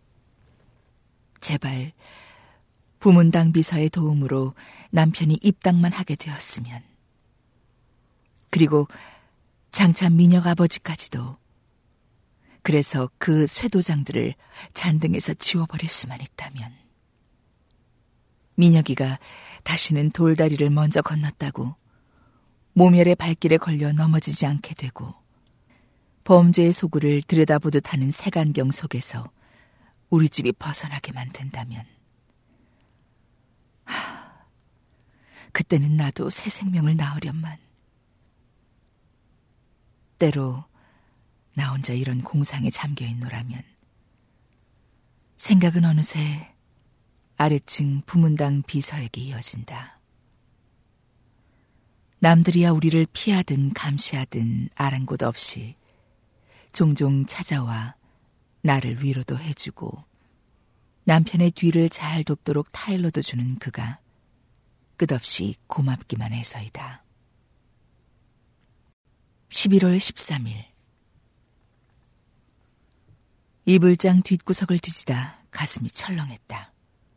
제발 부문당 비서의 도움으로 남편이 입당만 하게 되었으면, 그리고 장차 민혁 아버지까지도, 그래서 그 쇠도장들을 잔등에서 지워버릴 수만 있다면. 민혁이가 다시는 돌다리를 먼저 건넜다고 모멸의 발길에 걸려 넘어지지 않게 되고 범죄의 소굴을 들여다보듯 하는 색안경 속에서 우리 집이 벗어나게만 된다면, 하, 그때는 나도 새 생명을 낳으련만. 때로 나 혼자 이런 공상에 잠겨있노라면 생각은 어느새 아래층 부문당 비서에게 이어진다. 남들이야 우리를 피하든 감시하든 아랑곳 없이 종종 찾아와 나를 위로도 해주고 남편의 뒤를 잘 돕도록 타일러도 주는 그가 끝없이 고맙기만 해서이다. 십일월 십삼일. 이불장 뒷구석을 뒤지다 가슴이 철렁했다.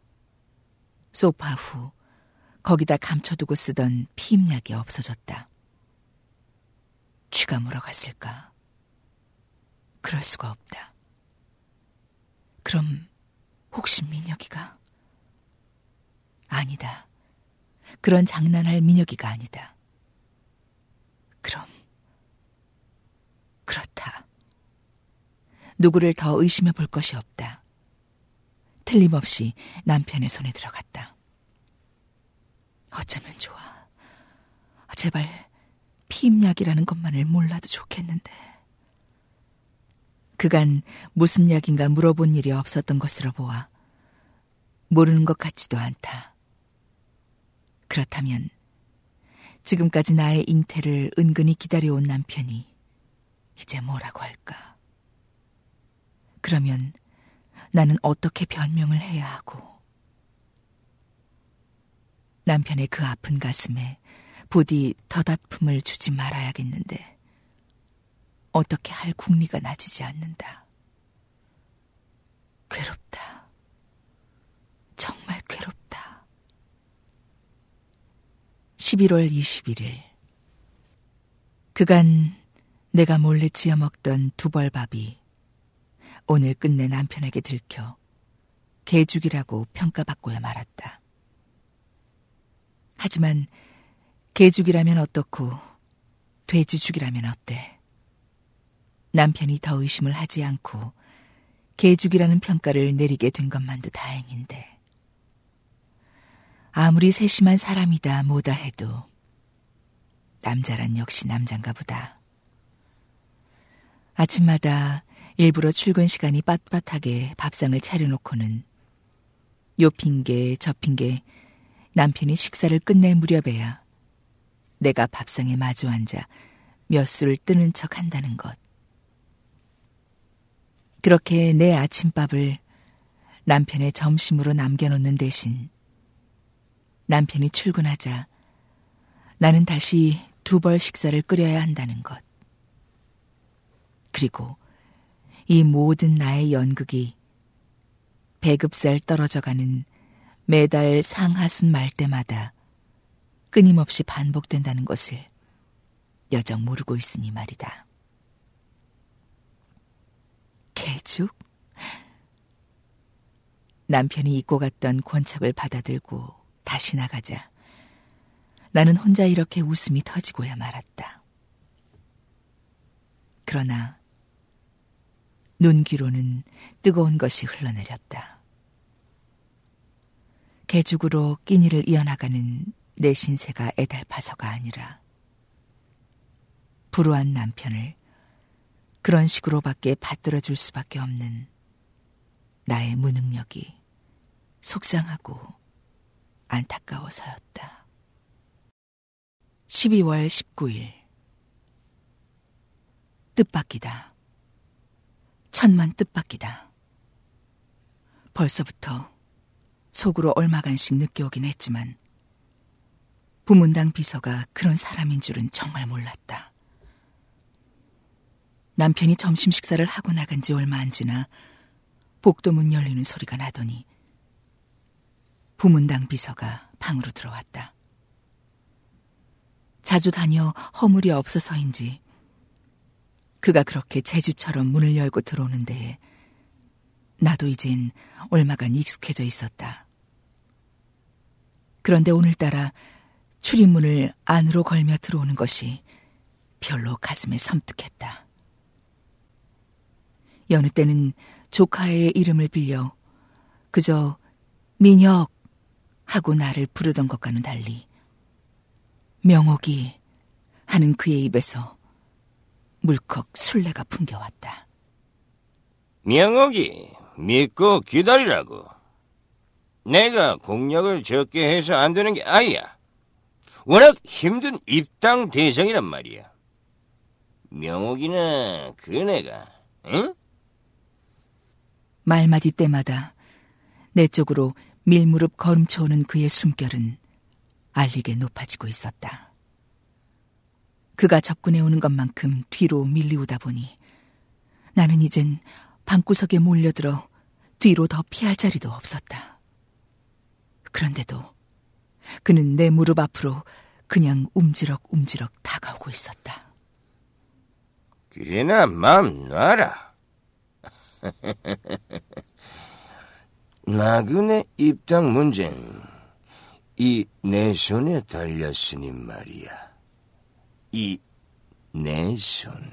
소파 후 거기다 감춰두고 쓰던 피임약이 없어졌다. 쥐가 물어갔을까? 그럴 수가 없다. 그럼 혹시 민혁이가? 아니다. 그런 장난할 민혁이가 아니다. 그럼 그렇다. 누구를 더 의심해 볼 것이 없다. 틀림없이 남편의 손에 들어갔다. 어쩌면 좋아. 제발 피임약이라는 것만을 몰라도 좋겠는데. 그간 무슨 약인가 물어본 일이 없었던 것으로 보아 모르는 것 같지도 않다. 그렇다면 지금까지 나의 잉태를 은근히 기다려온 남편이 이제 뭐라고 할까? 그러면 나는 어떻게 변명을 해야 하고? 남편의 그 아픈 가슴에 부디 덧아픔을 주지 말아야겠는데 어떻게 할 궁리가 나지지 않는다. 괴롭다. 정말 괴롭다. 십일월 이십일일. 그간 내가 몰래 지어 먹던 두벌밥이 오늘 끝내 남편에게 들켜 개죽이라고 평가받고야 말았다. 하지만 개죽이라면 어떻고 돼지죽이라면 어때? 남편이 더 의심을 하지 않고 개죽이라는 평가를 내리게 된 것만도 다행인데, 아무리 세심한 사람이다 뭐다 해도 남자란 역시 남잔가 보다. 아침마다 일부러 출근 시간이 빳빳하게 밥상을 차려놓고는 요 핑계 저 핑계 남편이 식사를 끝낼 무렵에야 내가 밥상에 마주 앉아 몇 술 뜨는 척 한다는 것. 그렇게 내 아침밥을 남편의 점심으로 남겨놓는 대신 남편이 출근하자 나는 다시 두 벌 식사를 끓여야 한다는 것. 그리고 이 모든 나의 연극이 배급살 떨어져가는 매달 상하순 말 때마다 끊임없이 반복된다는 것을 여정 모르고 있으니 말이다. 개죽? 남편이 입고 갔던 권척을 받아들고 다시 나가자 나는 혼자 이렇게 웃음이 터지고야 말았다. 그러나 눈 귀로는 뜨거운 것이 흘러내렸다. 개죽으로 끼니를 이어나가는 내 신세가 애달파서가 아니라 불우한 남편을 그런 식으로밖에 받들어줄 수밖에 없는 나의 무능력이 속상하고 안타까워서였다. 십이월 십구일. 뜻밖이다. 천만 뜻밖이다. 벌써부터 속으로 얼마간씩 느껴오긴 했지만 부문당 비서가 그런 사람인 줄은 정말 몰랐다. 남편이 점심 식사를 하고 나간 지 얼마 안 지나 복도문 열리는 소리가 나더니 부문당 비서가 방으로 들어왔다. 자주 다녀 허물이 없어서인지 그가 그렇게 제 집처럼 문을 열고 들어오는 데에 나도 이젠 얼마간 익숙해져 있었다. 그런데 오늘따라 출입문을 안으로 걸며 들어오는 것이 별로 가슴에 섬뜩했다. 여느 때는 조카의 이름을 빌려 그저 민혁 하고 나를 부르던 것과는 달리 명옥이 하는 그의 입에서 물컥 술래가 풍겨왔다. 명옥이 믿고 기다리라고. 내가 공력을 적게 해서 안 되는 게 아니야. 워낙 힘든 입당 대상이란 말이야. 명옥이나 그네가, 응? 말마디 때마다 내 쪽으로 밀무릎 걸음쳐오는 그의 숨결은 알리게 높아지고 있었다. 그가 접근해오는 것만큼 뒤로 밀리우다 보니 나는 이젠 방구석에 몰려들어 뒤로 더 피할 자리도 없었다. 그런데도 그는 내 무릎 앞으로 그냥 움지럭움지럭 다가오고 있었다. 그래나 맘 놔라. 나그네 입당 문제는 이 내 손에 달렸으니 말이야. 이 내 손.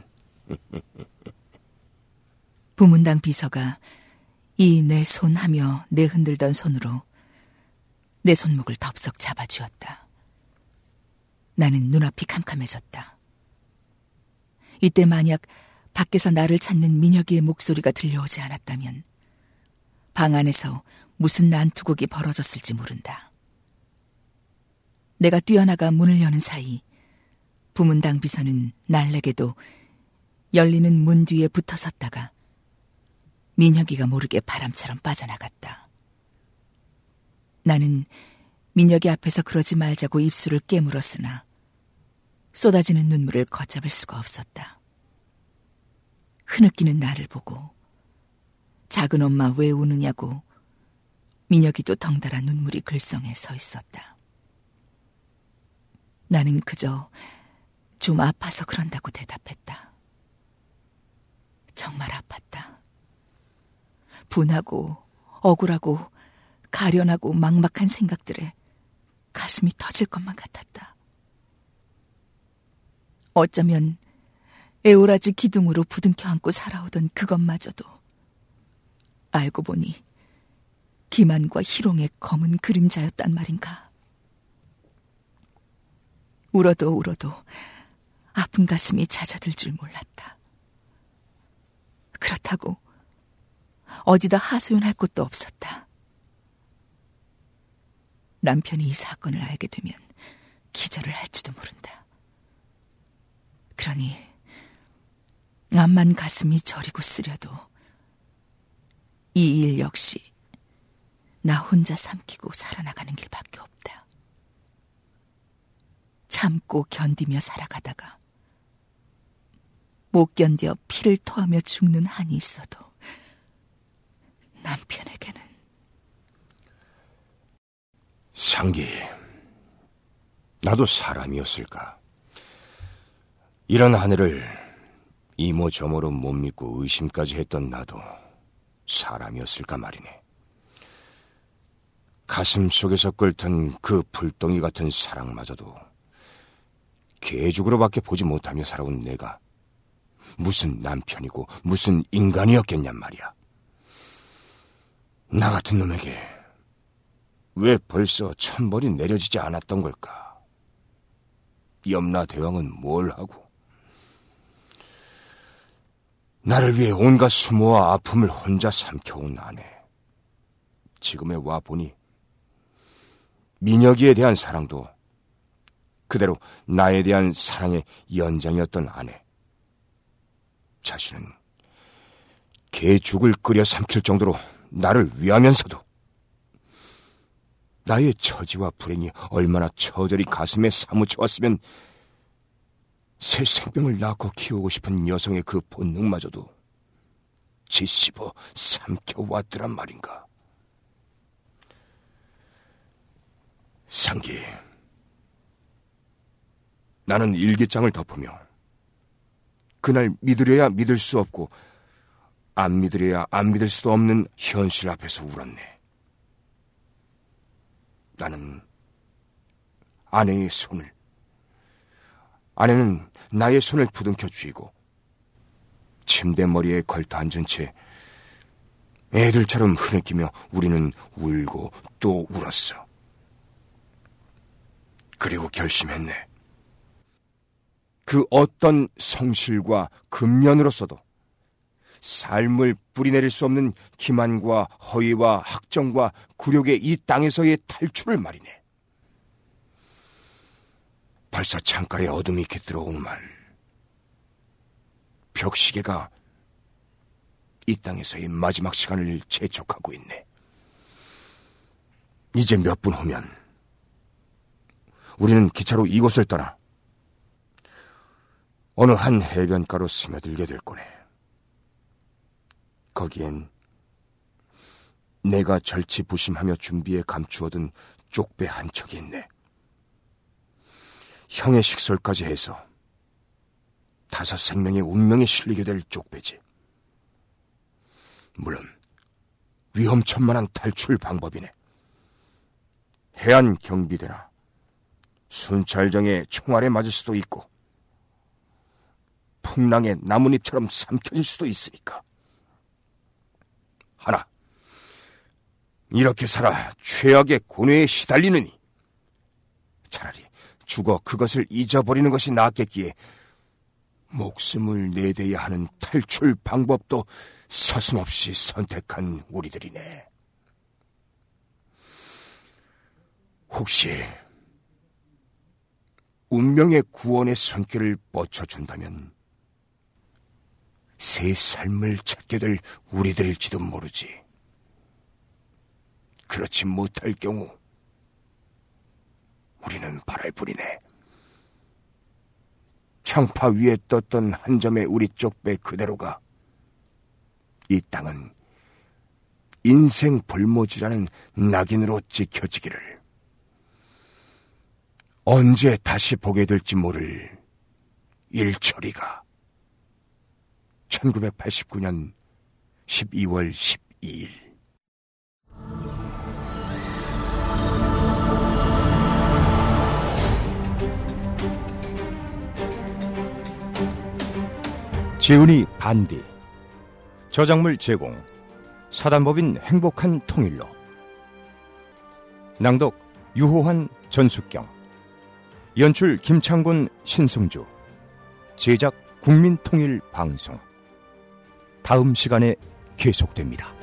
부문당 비서가 이 내 손 하며 내흔들던 손으로 내 손목을 덥석 잡아쥐었다. 나는 눈앞이 캄캄해졌다. 이때 만약 밖에서 나를 찾는 민혁이의 목소리가 들려오지 않았다면 방 안에서 무슨 난투극이 벌어졌을지 모른다. 내가 뛰어나가 문을 여는 사이 부문당 비서는 날래게도 열리는 문 뒤에 붙어섰다가 민혁이가 모르게 바람처럼 빠져나갔다. 나는 민혁이 앞에서 그러지 말자고 입술을 깨물었으나 쏟아지는 눈물을 걷잡을 수가 없었다. 흐느끼는 나를 보고 작은 엄마 왜 우느냐고 민혁이도 덩달아 눈물이 글썽해 서 있었다. 나는 그저 좀 아파서 그런다고 대답했다. 정말 아팠다. 분하고 억울하고 가련하고 막막한 생각들에 가슴이 터질 것만 같았다. 어쩌면 에오라지 기둥으로 부둥켜 안고 살아오던 그것마저도 알고 보니 기만과 희롱의 검은 그림자였단 말인가. 울어도 울어도 아픈 가슴이 잦아들 줄 몰랐다. 그렇다고 어디다 하소연할 곳도 없었다. 남편이 이 사건을 알게 되면 기절을 할지도 모른다. 그러니 암만 가슴이 저리고 쓰려도 이 일 역시 나 혼자 삼키고 살아나가는 길밖에 없다. 참고 견디며 살아가다가 못 견뎌 피를 토하며 죽는 한이 있어도 남편에게는. 상기, 나도 사람이었을까? 이런 하늘을 이모저모로 못 믿고 의심까지 했던 나도 사람이었을까 말이네. 가슴 속에서 끓던 그 불덩이 같은 사랑마저도 개죽으로밖에 보지 못하며 살아온 내가 무슨 남편이고 무슨 인간이었겠냔 말이야. 나 같은 놈에게 왜 벌써 천벌이 내려지지 않았던 걸까? 염라대왕은 뭘 하고 나를 위해 온갖 수모와 아픔을 혼자 삼켜온 아내. 지금에 와보니 민혁이에 대한 사랑도 그대로 나에 대한 사랑의 연장이었던 아내. 자신은 개죽을 끓여 삼킬 정도로 나를 위하면서도 나의 처지와 불행이 얼마나 처절히 가슴에 사무쳐왔으면 새 생명을 낳고 키우고 싶은 여성의 그 본능마저도 짓씹어 삼켜왔더란 말인가. 상기, 나는 일기장을 덮으며 그날 믿으려야 믿을 수 없고 안 믿으려야 안 믿을 수도 없는 현실 앞에서 울었네. 나는 아내의 손을, 아내는 나의 손을 부둥켜 쥐고 침대 머리에 걸터 앉은 채 애들처럼 흐느끼며 우리는 울고 또 울었어. 그리고 결심했네. 그 어떤 성실과 근면으로서도 삶을 뿌리내릴 수 없는 기만과 허위와 학정과 굴욕의 이 땅에서의 탈출을 말이네. 벌써 창가에 어둠이 깃들어오는만 벽시계가 이 땅에서의 마지막 시간을 재촉하고 있네. 이제 몇 분 후면 우리는 기차로 이곳을 떠나 어느 한 해변가로 스며들게 될 거네. 거기엔 내가 절치부심하며 준비해 감추어둔 쪽배 한 척이 있네. 형의 식솔까지 해서 다섯 생명의 운명에 실리게 될 쪽배지. 물론 위험천만한 탈출 방법이네. 해안 경비대나 순찰정의 총알에 맞을 수도 있고 풍랑의 나뭇잎처럼 삼켜질 수도 있으니까. 하나, 이렇게 살아 최악의 고뇌에 시달리느니 차라리 죽어 그것을 잊어버리는 것이 낫겠기에 목숨을 내대야 하는 탈출 방법도 서슴없이 선택한 우리들이네. 혹시 운명의 구원의 손길을 뻗쳐준다면 새 삶을 찾게 될 우리들일지도 모르지. 그렇지 못할 경우 우리는 바랄 뿐이네. 창파 위에 떴던 한 점의 우리 쪽배 그대로가 이 땅은 인생 볼모지라는 낙인으로 찍혀지기를 언제 다시 보게 될지 모를 일처리가 천구백팔십구 년 십이월 십이일. 재훈이 반디, 저작물 제공, 사단법인 행복한 통일로, 낭독 유호환 전숙경, 연출 김창곤 신승주, 제작 국민통일방송. 다음 시간에 계속됩니다.